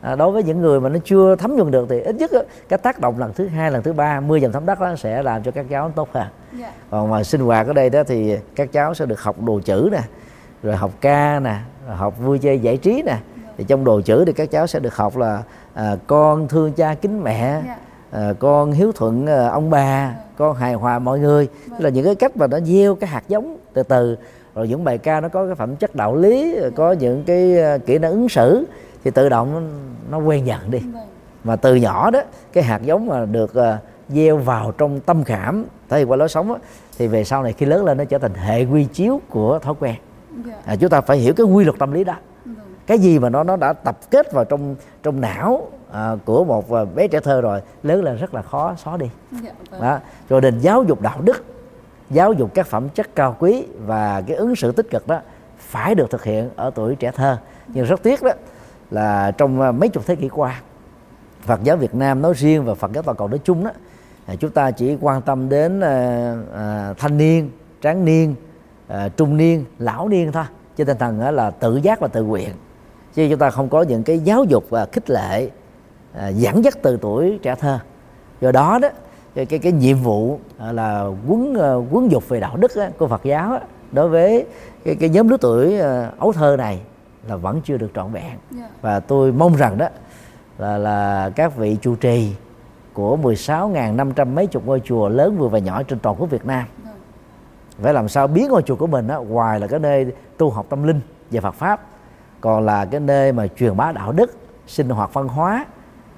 à, đối với những người mà nó chưa thấm nhuần được thì ít nhất cái tác động lần thứ hai, lần thứ ba, mưa dầm thấm đất đó sẽ làm cho các cháu tốt hơn. Yeah. Còn mà sinh hoạt ở đây đó thì các cháu sẽ được học đồ chữ nè, rồi học ca nè, rồi học vui chơi giải trí nè. Yeah. Thì trong đồ chữ thì các cháu sẽ được học là à, con thương cha kính mẹ, yeah. à, con hiếu thuận à, ông bà, yeah. con hài hòa mọi người. Tức là những cái cách mà nó gieo cái hạt giống từ từ. Rồi những bài ca nó có cái phẩm chất đạo lý, có những cái kỹ năng ứng xử thì tự động nó, nó quen dần đi. Mà từ nhỏ đó cái hạt giống mà được uh, gieo vào trong tâm khảm thể hiện qua lối sống đó, thì về sau này khi lớn lên nó trở thành hệ quy chiếu của thói quen. À, chúng ta phải hiểu cái quy luật tâm lý đó. Cái gì mà nó nó đã tập kết vào trong trong não à, của một bé trẻ thơ rồi, lớn lên rất là khó xóa đi. Đó. Rồi định giáo dục đạo đức, giáo dục các phẩm chất cao quý và cái ứng xử tích cực đó phải được thực hiện ở tuổi trẻ thơ. Nhưng rất tiếc đó là trong mấy chục thế kỷ qua, Phật giáo Việt Nam nói riêng và Phật giáo toàn cầu nói chung đó, chúng ta chỉ quan tâm đến à, à, thanh niên, tráng niên, à, trung niên, lão niên thôi, trên tinh thần là tự giác và tự nguyện, chứ chúng ta không có những cái giáo dục và khích lệ à, dẫn dắt từ tuổi trẻ thơ. Do đó đó cái cái, cái nhiệm vụ là huấn huấn dục về đạo đức á, của Phật giáo á, đối với cái, cái nhóm lứa tuổi à, ấu thơ này là vẫn chưa được trọn vẹn. Yeah. Và tôi mong rằng đó là, là các vị trụ trì của mười sáu nghìn năm trăm mấy chục ngôi chùa lớn vừa và nhỏ trên toàn quốc Việt Nam yeah. phải làm sao biến ngôi chùa của mình đó, ngoài là cái nơi tu học tâm linh về Phật pháp, còn là cái nơi mà truyền bá đạo đức, sinh hoạt văn hóa,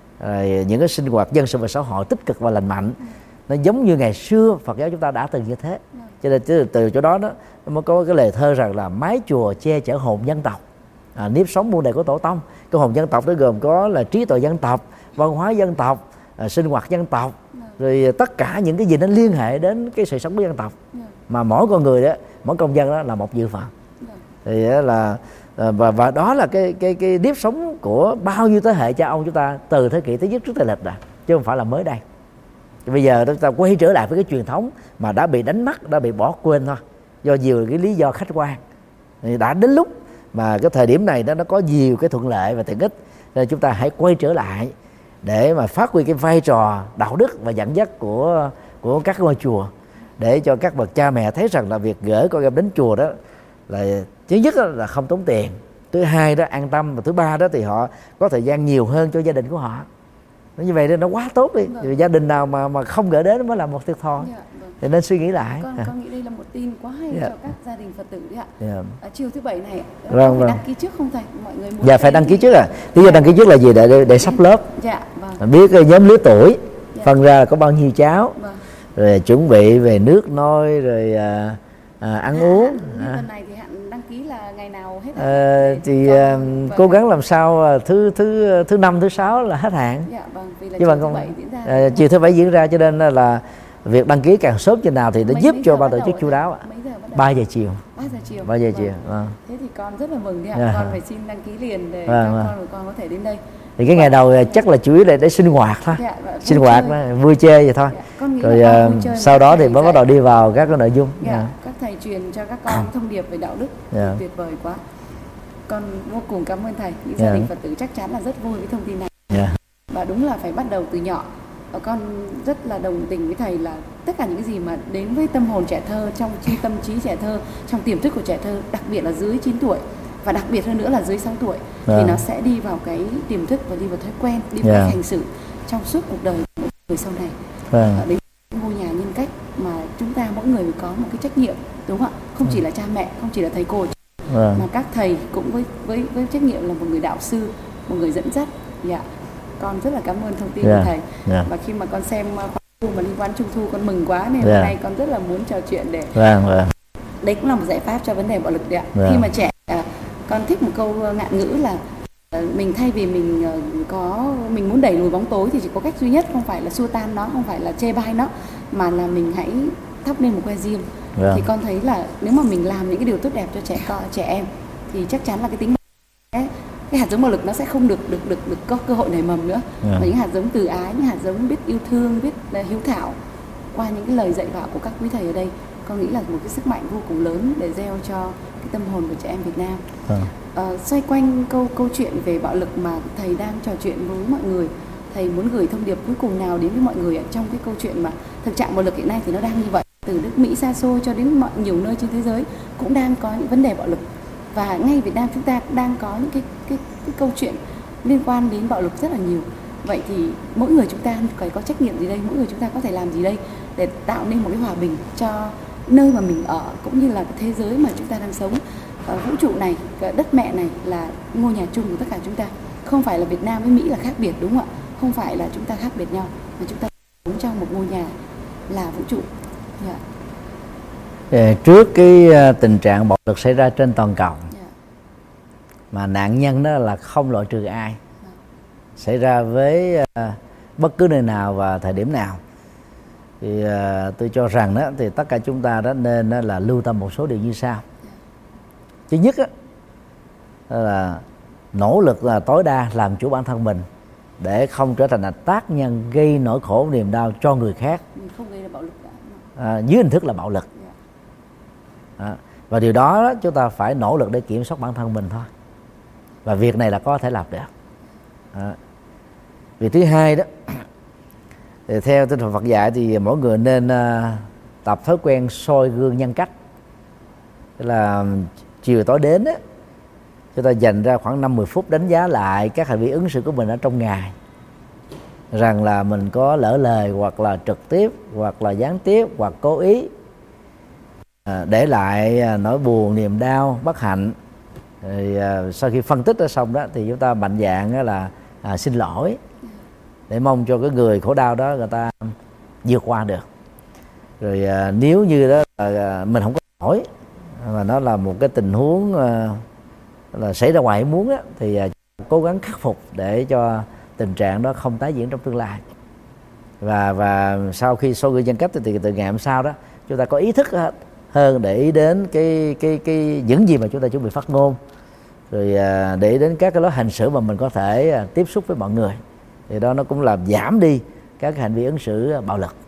rồi những cái sinh hoạt dân sự và xã hội tích cực và lành mạnh. Yeah. Nó giống như ngày xưa Phật giáo chúng ta đã từng như thế. Yeah. Cho nên từ, từ chỗ đó đó nó mới có cái lời thơ rằng là mái chùa che chở hồn dân tộc, à, nếp sống muôn đời của tổ tông. Cái hồn dân tộc đó gồm có là trí tuệ dân tộc, văn hóa dân tộc, à, sinh hoạt dân tộc, rồi tất cả những cái gì nó liên hệ đến cái sự sống của dân tộc. Mà mỗi con người đó, mỗi công dân đó là một dự phần. Thì là và và đó là cái cái cái nếp sống của bao nhiêu thế hệ cha ông chúng ta từ thế kỷ thứ nhất trước Tây lịch rồi, chứ không phải là mới đây. Thì bây giờ chúng ta quay trở lại với cái truyền thống mà đã bị đánh mất, đã bị bỏ quên thôi, do nhiều cái lý do khách quan. Thì đã đến lúc mà cái thời điểm này đó nó có nhiều cái thuận lợi và tiện ích, nên chúng ta hãy quay trở lại để mà phát huy cái vai trò đạo đức và dẫn dắt của của các ngôi chùa, để cho các bậc cha mẹ thấy rằng là việc gửi con em đến chùa đó là thứ nhất là không tốn tiền, thứ hai đó an tâm, và thứ ba đó thì họ có thời gian nhiều hơn cho gia đình của họ. Như vậy nên nó quá tốt đi. Vâng. Gia đình nào mà mà không gửi đến mới là một thiệt thòi. Dạ, vâng. Thì nên suy nghĩ lại. Con, con nghĩ đây là một tin quá hay dạ. cho các gia đình Phật tử đấy ạ. Dạ. À, chiều thứ bảy này vâng, phải vâng. đăng ký trước không thầy? Mọi người muốn dạ phải đăng ký trước à. Lý do đăng ký trước là gì? Để để, để sắp lớp. Dạ, vâng. Biết cái nhóm lứa tuổi, dạ. phân ra có bao nhiêu cháu, vâng. rồi chuẩn bị về nước nôi, rồi à, à, ăn à, uống. À. Tuần này thì hạn đăng ký là ngày nào hết? À, thì à, cố gắng làm sao thứ thứ thứ năm thứ sáu là hết hạn. Dạ, vâng. Vì là chiều thứ bảy diễn ra. À, chiều thứ bảy diễn ra, cho nên là việc đăng ký càng sớm chừng nào thì nó giúp cho ban tổ chức chu đáo. ba giờ chiều. ba giờ chiều. ba giờ vâng. chiều. Vâng. Thế thì con rất là mừng đấy ạ. Yeah. Con phải xin đăng ký liền để vâng, các vâng. con của con có thể đến đây. Thì cái ngày đầu chắc là chủ yếu là để sinh hoạt thôi. Dạ, vâng. Sinh hoạt đó, vui chơi vậy thôi. Dạ. Rồi uh, sau đó thì mới bắt đầu đi vào các cái nội dung. Dạ. Yeah. Các thầy truyền cho các con thông điệp về đạo đức. Yeah. Tuyệt vời quá. Con vô cùng cảm ơn thầy. Những yeah. gia đình Phật tử chắc chắn là rất vui với thông tin này. Yeah. Và đúng là phải bắt đầu từ nhỏ. Và con rất là đồng tình với thầy là tất cả những cái gì mà đến với tâm hồn trẻ thơ, trong tâm trí trẻ thơ, trong tiềm thức của trẻ thơ, đặc biệt là dưới chín tuổi và đặc biệt hơn nữa là dưới sáu tuổi, yeah. thì nó sẽ đi vào cái tiềm thức và đi vào thói quen, đi vào yeah. hành xử trong suốt cuộc đời của mỗi người sau này. Yeah. Đấy là ngôi nhà nhân cách mà chúng ta mỗi người có một cái trách nhiệm, đúng không ạ? Không chỉ là cha mẹ, không chỉ là thầy cô, yeah. mà các thầy cũng với với với trách nhiệm là một người đạo sư, một người dẫn dắt. Dạ. Con rất là cảm ơn thông tin yeah. của thầy. Yeah. Và khi mà con xem khóa tu mà liên quan Trung Thu, con mừng quá nên yeah. hôm nay con rất là muốn trò chuyện để yeah. Yeah. đấy cũng là một giải pháp cho vấn đề bạo lực đấy ạ. Yeah. Khi mà trẻ, à, con thích một câu ngạn ngữ là à, mình thay vì mình à, có mình muốn đẩy lùi bóng tối thì chỉ có cách duy nhất, không phải là xua tan nó, không phải là chê bai nó, mà là mình hãy thắp lên một que diêm. Yeah. Thì con thấy là nếu mà mình làm những cái điều tốt đẹp cho trẻ con, trẻ em thì chắc chắn là cái tính cái hạt giống bạo lực nó sẽ không được được được được có cơ hội nảy mầm nữa. Yeah. Và những hạt giống từ ái, những hạt giống biết yêu thương, biết hiếu thảo qua những cái lời dạy bảo của các quý thầy ở đây, con nghĩ là một cái sức mạnh vô cùng lớn để gieo cho cái tâm hồn của trẻ em Việt Nam. Yeah. uh, xoay quanh câu câu chuyện về bạo lực mà thầy đang trò chuyện với mọi người, thầy muốn gửi thông điệp cuối cùng nào đến với mọi người trong cái câu chuyện mà thực trạng bạo lực hiện nay thì nó đang như vậy, từ nước Mỹ xa xôi cho đến mọi nhiều nơi trên thế giới cũng đang có những vấn đề bạo lực, và ngay Việt Nam chúng ta cũng đang có những cái cái, cái câu chuyện liên quan đến bạo lực rất là nhiều. Vậy thì mỗi người chúng ta phải có trách nhiệm gì đây, mỗi người chúng ta có thể làm gì đây để tạo nên một cái hòa bình cho nơi mà mình ở, cũng như là cái thế giới mà chúng ta đang sống. Ở vũ trụ này, cái đất mẹ này là ngôi nhà chung của tất cả chúng ta, không phải là Việt Nam với Mỹ là khác biệt, đúng không ạ? Không phải là chúng ta khác biệt nhau, mà chúng ta sống trong một ngôi nhà là vũ trụ. Yeah. Trước cái tình trạng bạo lực xảy ra trên toàn cầu, yeah, mà nạn nhân đó là không loại trừ ai, yeah, xảy ra với uh, bất cứ nơi nào và thời điểm nào, thì uh, tôi cho rằng đó thì tất cả chúng ta đó nên đó là lưu tâm một số điều như sau. Yeah. Thứ nhất đó, đó là nỗ lực là tối đa làm chủ bản thân mình để không trở thành là tác nhân gây nỗi khổ niềm đau cho người khác, mình không gây ra bạo lực cả, à, dưới hình thức là bạo lực. Yeah. À, và điều đó, đó chúng ta phải nỗ lực để kiểm soát bản thân mình thôi, và việc này là có thể làm được. À, việc thứ hai đó thì theo tinh thần Phật dạy thì mỗi người nên uh, tập thói quen soi gương nhân cách, tức là chiều tối đến đó, chúng ta dành ra khoảng năm mười phút đánh giá lại các hành vi ứng xử của mình ở trong ngày, rằng là mình có lỡ lời hoặc là trực tiếp hoặc là gián tiếp hoặc cố ý à, để lại nỗi buồn, niềm đau, bất hạnh. Rồi à, sau khi phân tích ra xong đó thì chúng ta mạnh dạn là à, xin lỗi, để mong cho cái người khổ đau đó người ta vượt qua được. Rồi à, nếu như đó là mình không có lỗi mà nó là một cái tình huống à, là xảy ra ngoài ý muốn á, thì à, cố gắng khắc phục để cho tình trạng đó không tái diễn trong tương lai. Và và sau khi soi gương nhân cách thì từ ngày hôm sau đó chúng ta có ý thức hơn để ý đến cái cái cái những gì mà chúng ta chuẩn bị phát ngôn, rồi à, để ý đến các cái lối hành xử mà mình có thể à, tiếp xúc với mọi người, thì đó nó cũng làm giảm đi các hành vi ứng xử bạo lực.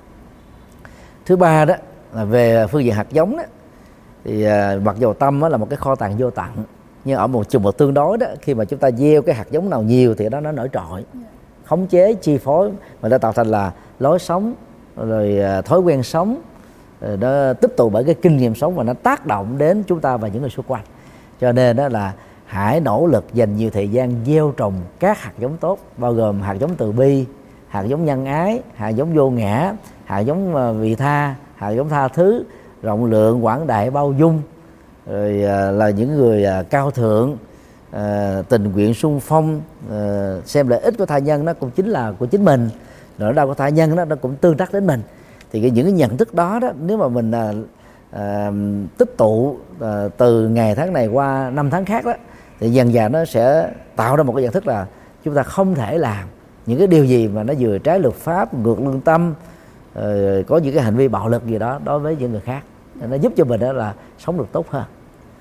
Thứ ba đó là về phương diện hạt giống đó, thì à, mặc dù tâm đó là một cái kho tàng vô tận, nhưng ở một chừng một tương đối đó, khi mà chúng ta gieo cái hạt giống nào nhiều thì đó nó nổi trội, khống chế, chi phối và nó tạo thành là lối sống, rồi à, thói quen sống, rồi nó tích tụ bởi cái kinh nghiệm sống và nó tác động đến chúng ta và những người xung quanh. Cho nên đó là hãy nỗ lực dành nhiều thời gian gieo trồng các hạt giống tốt, bao gồm hạt giống từ bi, hạt giống nhân ái, hạt giống vô ngã, hạt giống vị tha, hạt giống tha thứ, rộng lượng, quảng đại, bao dung, rồi là những người cao thượng, tình nguyện sung phong, xem lợi ích của tha nhân nó cũng chính là của chính mình, nỗi đau của tha nhân đó nó cũng tương tác đến mình. Thì cái những cái nhận thức đó đó, nếu mà mình à, à, tích tụ à, từ ngày tháng này qua năm tháng khác đó, thì dần dần nó sẽ tạo ra một cái nhận thức là chúng ta không thể làm những cái điều gì mà nó vừa trái luật pháp, ngược lương tâm, uh, có những cái hành vi bạo lực gì đó đối với những người khác. Nó giúp cho mình đó là sống được tốt hơn.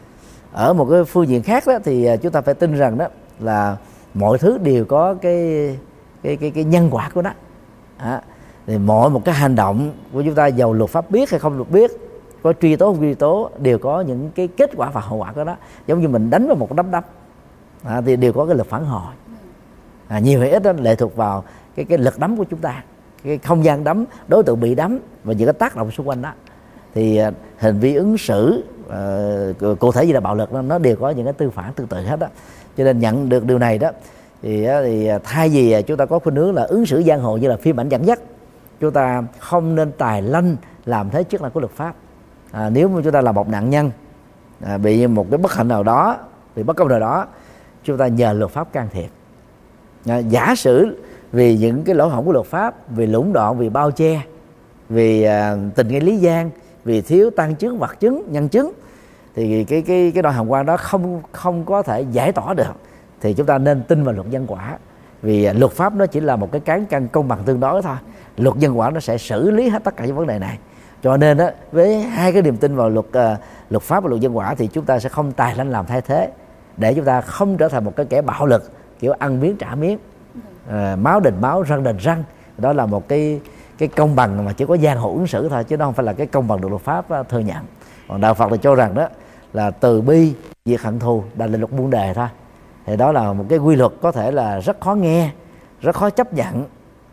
Ở một cái phương diện khác đó thì chúng ta phải tin rằng đó là mọi thứ đều có cái cái cái, cái nhân quả của nó. À, thì mọi một cái hành động của chúng ta, dầu luật pháp biết hay không luật biết, có truy tố không truy tố, đều có những cái kết quả và hậu quả của đó. Giống như mình đánh vào một đấm đấm à, thì đều có cái lực phản hồi. À, nhiều hay ít đó lệ thuộc vào cái cái lực đấm của chúng ta, cái không gian đấm, đối tượng bị đấm và những cái tác động xung quanh đó. Thì uh, hành vi ứng xử uh, cụ thể như là bạo lực đó, nó đều có những cái tư phản tương tự hết đó. Cho nên nhận được điều này đó thì, uh, thì thay vì chúng ta có khuynh hướng là ứng xử giang hồ như là phim ảnh dẫn dắt, chúng ta không nên tài lanh làm thế chức năng của luật pháp. À, nếu mà chúng ta là một nạn nhân à, bị một cái bất hạnh nào đó, bị bất công nào đó, chúng ta nhờ luật pháp can thiệp. À, giả sử vì những cái lỗ hổng của luật pháp, vì lũng đoạn, vì bao che, vì à, tình nghĩa lý gian, vì thiếu tăng chứng, vật chứng, nhân chứng, thì cái cái cái đoạn hàm quan đó không không có thể giải tỏa được, thì chúng ta nên tin vào luật nhân quả. Vì à, luật pháp nó chỉ là một cái cán cân công bằng tương đối thôi. Luật nhân quả nó sẽ xử lý hết tất cả những vấn đề này. Cho nên đó, với hai cái niềm tin vào luật uh, luật pháp và luật nhân quả thì chúng ta sẽ không tài lanh làm thay thế, để chúng ta không trở thành một cái kẻ bạo lực kiểu ăn miếng trả miếng, uh, máu đền máu, răng đền răng. Đó là một cái cái công bằng mà chỉ có giang hồ ứng xử thôi, chứ nó không phải là cái công bằng được luật pháp uh, thừa nhận. Còn đạo Phật thì cho rằng đó là từ bi, diệt hận thù là định luật muôn đề thôi. Thì đó là một cái quy luật có thể là rất khó nghe, rất khó chấp nhận,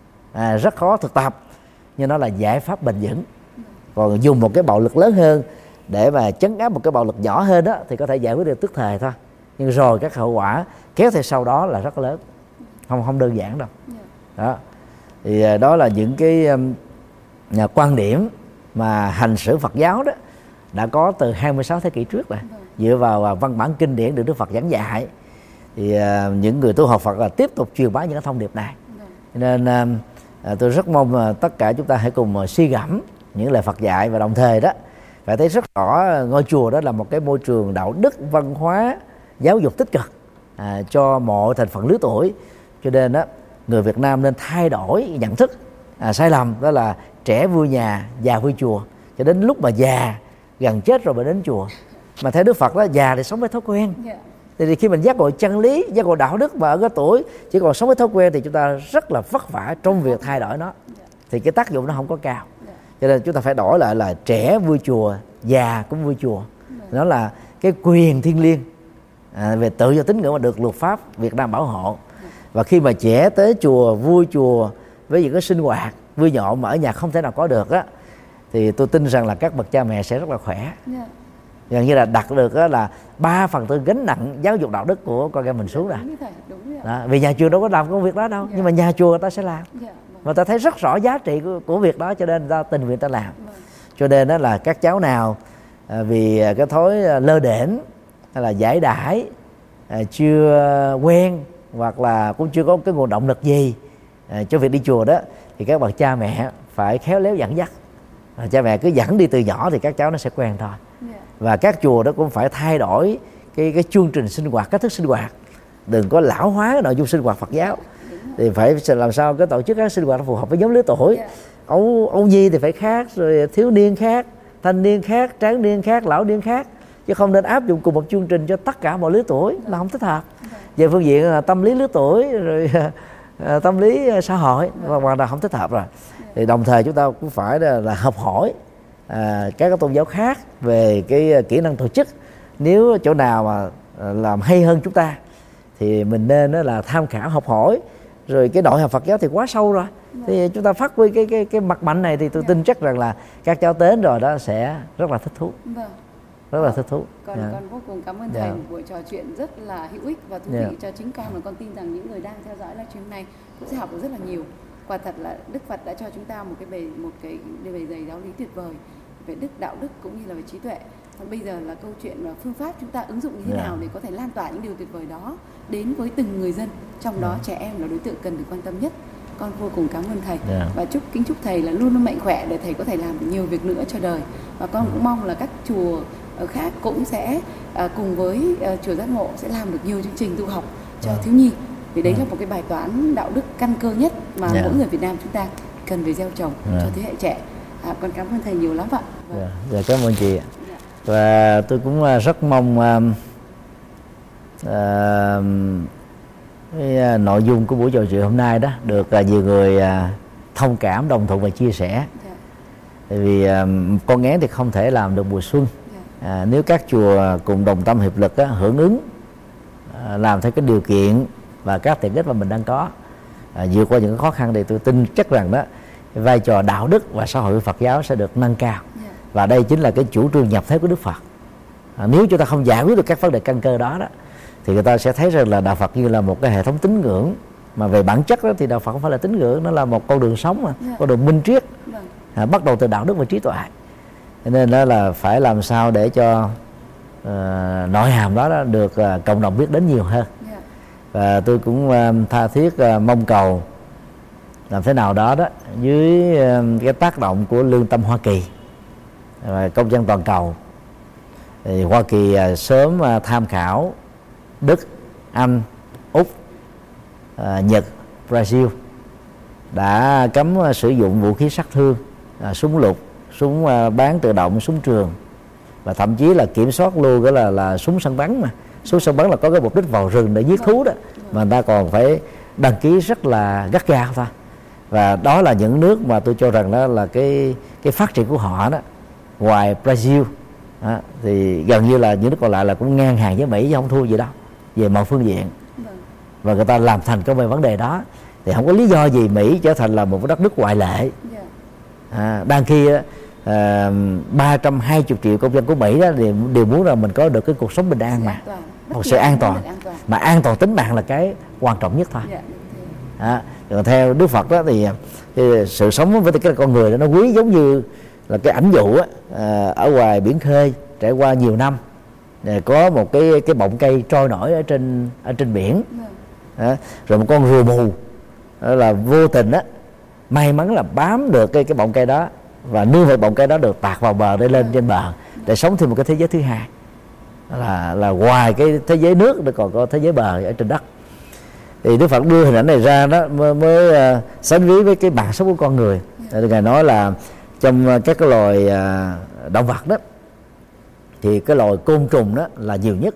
à, rất khó thực tập, nhưng nó là giải pháp bền vững. Còn dùng một cái bạo lực lớn hơn để mà trấn áp một cái bạo lực nhỏ hơn đó thì có thể giải quyết được tức thời thôi, nhưng rồi các hậu quả kéo theo sau đó là rất lớn, không không đơn giản đâu. Đó thì đó là những cái um, quan điểm mà hành xử Phật giáo đó đã có từ hai mươi sáu thế kỷ trước rồi, dựa vào văn bản kinh điển được Đức Phật giảng dạy. Thì uh, những người tu học Phật là tiếp tục truyền bá những cái thông điệp này. Nên uh, tôi rất mong uh, tất cả chúng ta hãy cùng uh, suy gẫm những lời Phật dạy, và đồng thời đó phải thấy rất rõ ngôi chùa đó là một cái môi trường đạo đức, văn hóa, giáo dục tích cực à, cho mọi thành phần lứa tuổi. Cho nên đó, người Việt Nam nên thay đổi nhận thức à, sai lầm, đó là trẻ vui nhà, già vui chùa. Cho đến lúc mà già gần chết rồi mới đến chùa. Mà theo Đức Phật đó, già thì sống với thói quen. Thì khi mình giác ngộ chân lý, giác ngộ đạo đức mà ở cái tuổi chỉ còn sống với thói quen thì chúng ta rất là vất vả trong việc thay đổi nó. Thì cái tác dụng nó không có cao. Cho nên chúng ta phải đổi lại là trẻ vui chùa, già cũng vui chùa. Nó là cái quyền thiêng liêng à, về tự do tín ngưỡng mà được luật pháp Việt Nam bảo hộ. Và khi mà trẻ tới chùa, vui chùa với những cái sinh hoạt vui nhộn mà ở nhà không thể nào có được á, thì tôi tin rằng là các bậc cha mẹ sẽ rất là khỏe. Gần như là đặt được á, là ba phần tư gánh nặng giáo dục đạo đức của con em mình xuống rồi. Đó, vì nhà chùa đâu có làm công việc đó đâu, nhưng mà nhà chùa người ta sẽ làm. Và ta thấy rất rõ giá trị của, của việc đó, cho nên ta tình nguyện ta làm. Cho nên đó là các cháu nào à, vì cái thói lơ đễnh hay là giải đãi à, chưa quen, hoặc là cũng chưa có cái nguồn động lực gì à, cho việc đi chùa đó, thì các bậc cha mẹ phải khéo léo dẫn dắt. À, cha mẹ cứ dẫn đi từ nhỏ thì các cháu nó sẽ quen thôi. Và các chùa đó cũng phải thay đổi cái cái chương trình sinh hoạt, cách thức sinh hoạt, đừng có lão hóa cái nội dung sinh hoạt Phật giáo. Thì phải làm sao cái tổ chức các sinh hoạt phù hợp với nhóm lứa tuổi. Ấu, ấu nhi thì phải khác, rồi thiếu niên khác, thanh niên khác, tráng niên khác, lão niên khác, chứ không nên áp dụng cùng một chương trình cho tất cả mọi lứa tuổi, là không thích hợp. Về phương diện tâm lý lứa tuổi, rồi tâm lý xã hội, hoàn toàn không thích hợp rồi. Thì đồng thời chúng ta cũng phải là, là học hỏi à, các tôn giáo khác về cái kỹ năng tổ chức. Nếu chỗ nào mà làm hay hơn chúng ta thì mình nên đó là tham khảo học hỏi. Rồi cái nội hàm Phật giáo thì quá sâu rồi, thì chúng ta phát huy cái cái cái mặt mạnh này thì tôi tin chắc rằng là các cháu đến rồi đó sẽ rất là thích thú. Vâng. Rất là thích thú. Con Yeah. con vô cùng cảm ơn thầy, Yeah. một buổi trò chuyện rất là hữu ích và thú vị Yeah. cho chính con, và con tin rằng những người đang theo dõi livestream này cũng sẽ học được rất là nhiều. Quả thật là Đức Phật đã cho chúng ta một cái bề một cái bề dày giáo lý tuyệt vời về đức, đạo đức cũng như là về trí tuệ. Còn bây giờ là câu chuyện và phương pháp chúng ta ứng dụng như thế Yeah. nào để có thể lan tỏa những điều tuyệt vời đó đến với từng người dân, trong đó Yeah. trẻ em là đối tượng cần được quan tâm nhất. Con vô cùng cảm ơn thầy. Yeah. Và chúc kính chúc thầy là luôn luôn mạnh khỏe để thầy có thể làm nhiều việc nữa cho đời. Và con cũng mong là các chùa khác cũng sẽ à, cùng với à, chùa Giác Ngộ sẽ làm được nhiều chương trình tu học cho Yeah. thiếu nhi. Vì đấy yeah. là một cái bài toán đạo đức căn cơ nhất mà yeah. mỗi người Việt Nam chúng ta cần phải gieo trồng yeah. cho thế hệ trẻ. À, con cảm ơn thầy nhiều lắm ạ. Vâng. Yeah. Yeah, cảm ơn chị. Yeah. Và tôi cũng rất mong uh, uh, cái uh, nội dung của buổi trò chuyện hôm nay đó được uh, nhiều người uh, thông cảm, đồng thuận và chia sẻ. Yeah. Tại vì uh, con én thì không thể làm được mùa xuân. Yeah. À, nếu các chùa cùng đồng tâm hiệp lực á, hưởng ứng à, làm theo cái điều kiện và các tiện ích mà mình đang có, à, vượt qua những khó khăn, thì tôi tin chắc rằng đó vai trò đạo đức và xã hội của Phật giáo sẽ được nâng cao. Yeah. Và đây chính là cái chủ trương nhập thế của Đức Phật. À, nếu chúng ta không giải quyết được các vấn đề căn cơ đó, đó thì người ta sẽ thấy rằng là đạo Phật như là một cái hệ thống tín ngưỡng, mà về bản chất đó thì đạo Phật không phải là tín ngưỡng, nó là một con đường sống mà, yeah. con đường minh triết, à, bắt đầu từ đạo đức và trí tuệ. Nên đó là phải làm sao để cho uh, nội hàm đó, đó được uh, cộng đồng biết đến nhiều hơn. Yeah. Và tôi cũng uh, tha thiết uh, mong cầu làm thế nào đó đó dưới uh, cái tác động của lương tâm Hoa Kỳ và công dân toàn cầu, thì Hoa Kỳ uh, sớm uh, tham khảo Đức, Anh, Úc, uh, Nhật, Brazil đã cấm uh, sử dụng vũ khí sát thương, uh, súng lục, súng uh, bán tự động, súng trường, và thậm chí là kiểm soát luôn cái là là súng săn bắn. Mà súng săn bắn là có cái mục đích vào rừng để giết thú đó, mà người ta còn phải đăng ký rất là gắt gao thôi. Và đó là những nước mà tôi cho rằng đó là cái cái phát triển của họ đó, ngoài Brazil, Đó, thì gần như là những nước còn lại là cũng ngang hàng với Mỹ chứ không thua gì đâu về mọi phương diện. Vâng. Và người ta làm thành công về vấn đề đó, thì không có lý do gì Mỹ trở thành là một cái đất nước ngoại lệ. Dạ. À, đang khi à, ba trăm hai mươi triệu công dân của Mỹ đó đều, đều muốn rằng mình có được cái cuộc sống bình an mà, một sự an toàn, an toàn, mà an toàn tính mạng là cái quan trọng nhất thôi. Dạ. À, còn theo Đức Phật đó thì, thì sự sống với cái con người đó, nó quý giống như là cái ảnh dụ á, à, ở ngoài biển khơi trải qua nhiều năm, để có một cái cái bọng cây trôi nổi ở trên ở trên biển. À, rồi một con rùa mù đó là vô tình á, may mắn là bám được cái cái bọng cây đó và nương vào bọng cây đó được tạt vào bờ để lên trên bờ để sống thêm một cái thế giới thứ hai, đó là là ngoài cái thế giới nước nó còn có thế giới bờ ở trên đất. Thì Đức Phật đưa hình ảnh này ra đó mới, mới uh, sánh ví với cái bản sống của con người. Thì Ngài nói là trong các cái loài uh, động vật đó thì cái loài côn trùng đó là nhiều nhất,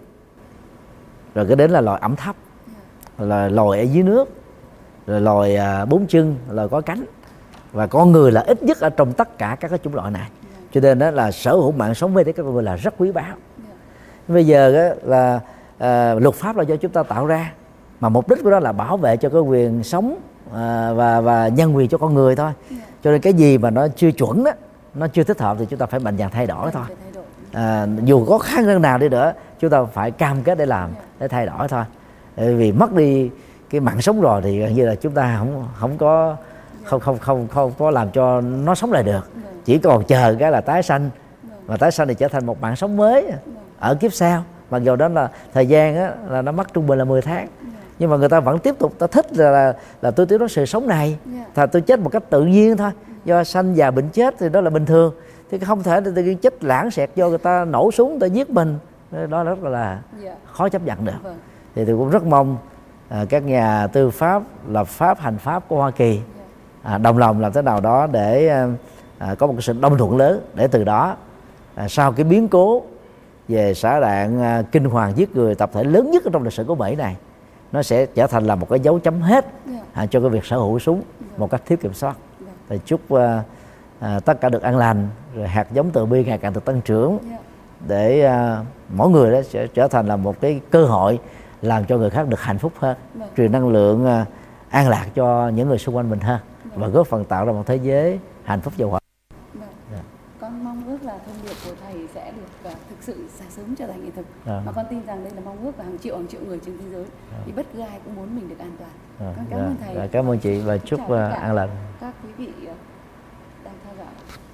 rồi cái đến là loài ẩm thấp, là loài ở dưới nước, rồi loài uh, bốn chân, loài có cánh, và con người là ít nhất ở trong tất cả các cái chủng loại này. Cho nên đó là sở hữu mạng sống với các con người là rất quý báu. Bây giờ đó là uh, luật pháp là do chúng ta tạo ra, mà mục đích của đó là bảo vệ cho cái quyền sống à, và và nhân quyền cho con người thôi. Yeah. Cho nên cái gì mà nó chưa chuẩn đó, nó chưa thích hợp thì chúng ta phải mạnh dạn thay đổi thôi. À, dù có khó khăn nào đi nữa, chúng ta phải cam kết để làm, yeah. để thay đổi thôi. Vì mất đi cái mạng sống rồi thì gần như là chúng ta không không có yeah. không không không không có làm cho nó sống lại được. Yeah. Chỉ còn chờ cái là tái sanh, yeah. và tái sanh thì trở thành một mạng sống mới yeah. ở kiếp sau. Mặc dù đó là thời gian á, là nó mất trung bình là mười tháng, yeah. nhưng mà người ta vẫn tiếp tục, ta thích là là, là tôi tiếp đó sự sống này, yeah. Thà tôi chết một cách tự nhiên thôi, do sanh già bệnh chết thì đó là bình thường, thì không thể tự nhiên chết lãng xẹt do người ta nổ súng, người ta giết mình, đó rất là yeah. khó chấp nhận được. Vâng. Thì tôi cũng rất mong à, các nhà tư pháp, lập pháp, hành pháp của Hoa Kỳ yeah. à, đồng lòng làm thế nào đó để à, có một sự đồng thuận lớn, để từ đó à, sau cái biến cố về xả đạn uh, kinh hoàng giết người tập thể lớn nhất ở trong lịch sử của Mỹ này, nó sẽ trở thành là một cái dấu chấm hết yeah. à, cho cái việc sở hữu súng yeah. một cách thiếu kiểm soát. Yeah. Thì chúc uh, uh, tất cả được an lành, rồi hạt giống từ bi ngày càng được tăng trưởng, yeah. để uh, mỗi người đó sẽ trở thành là một cái cơ hội làm cho người khác được hạnh phúc hơn, yeah. truyền năng lượng uh, an lạc cho những người xung quanh mình hơn, yeah. và góp phần tạo ra một thế giới hạnh phúc và hòa. Con mong ước là thông điệp của thầy sẽ được uh, thực sự sẽ sớm trở thành hiện thực. À. Mà con tin rằng đây là mong ước của hàng triệu hàng triệu người trên thế giới. À. Thì bất cứ ai cũng muốn mình được an toàn. À. Con cảm ơn thầy. Cảm ơn chị và chúc uh, an lành. Các quý vị uh, đang theo dõi.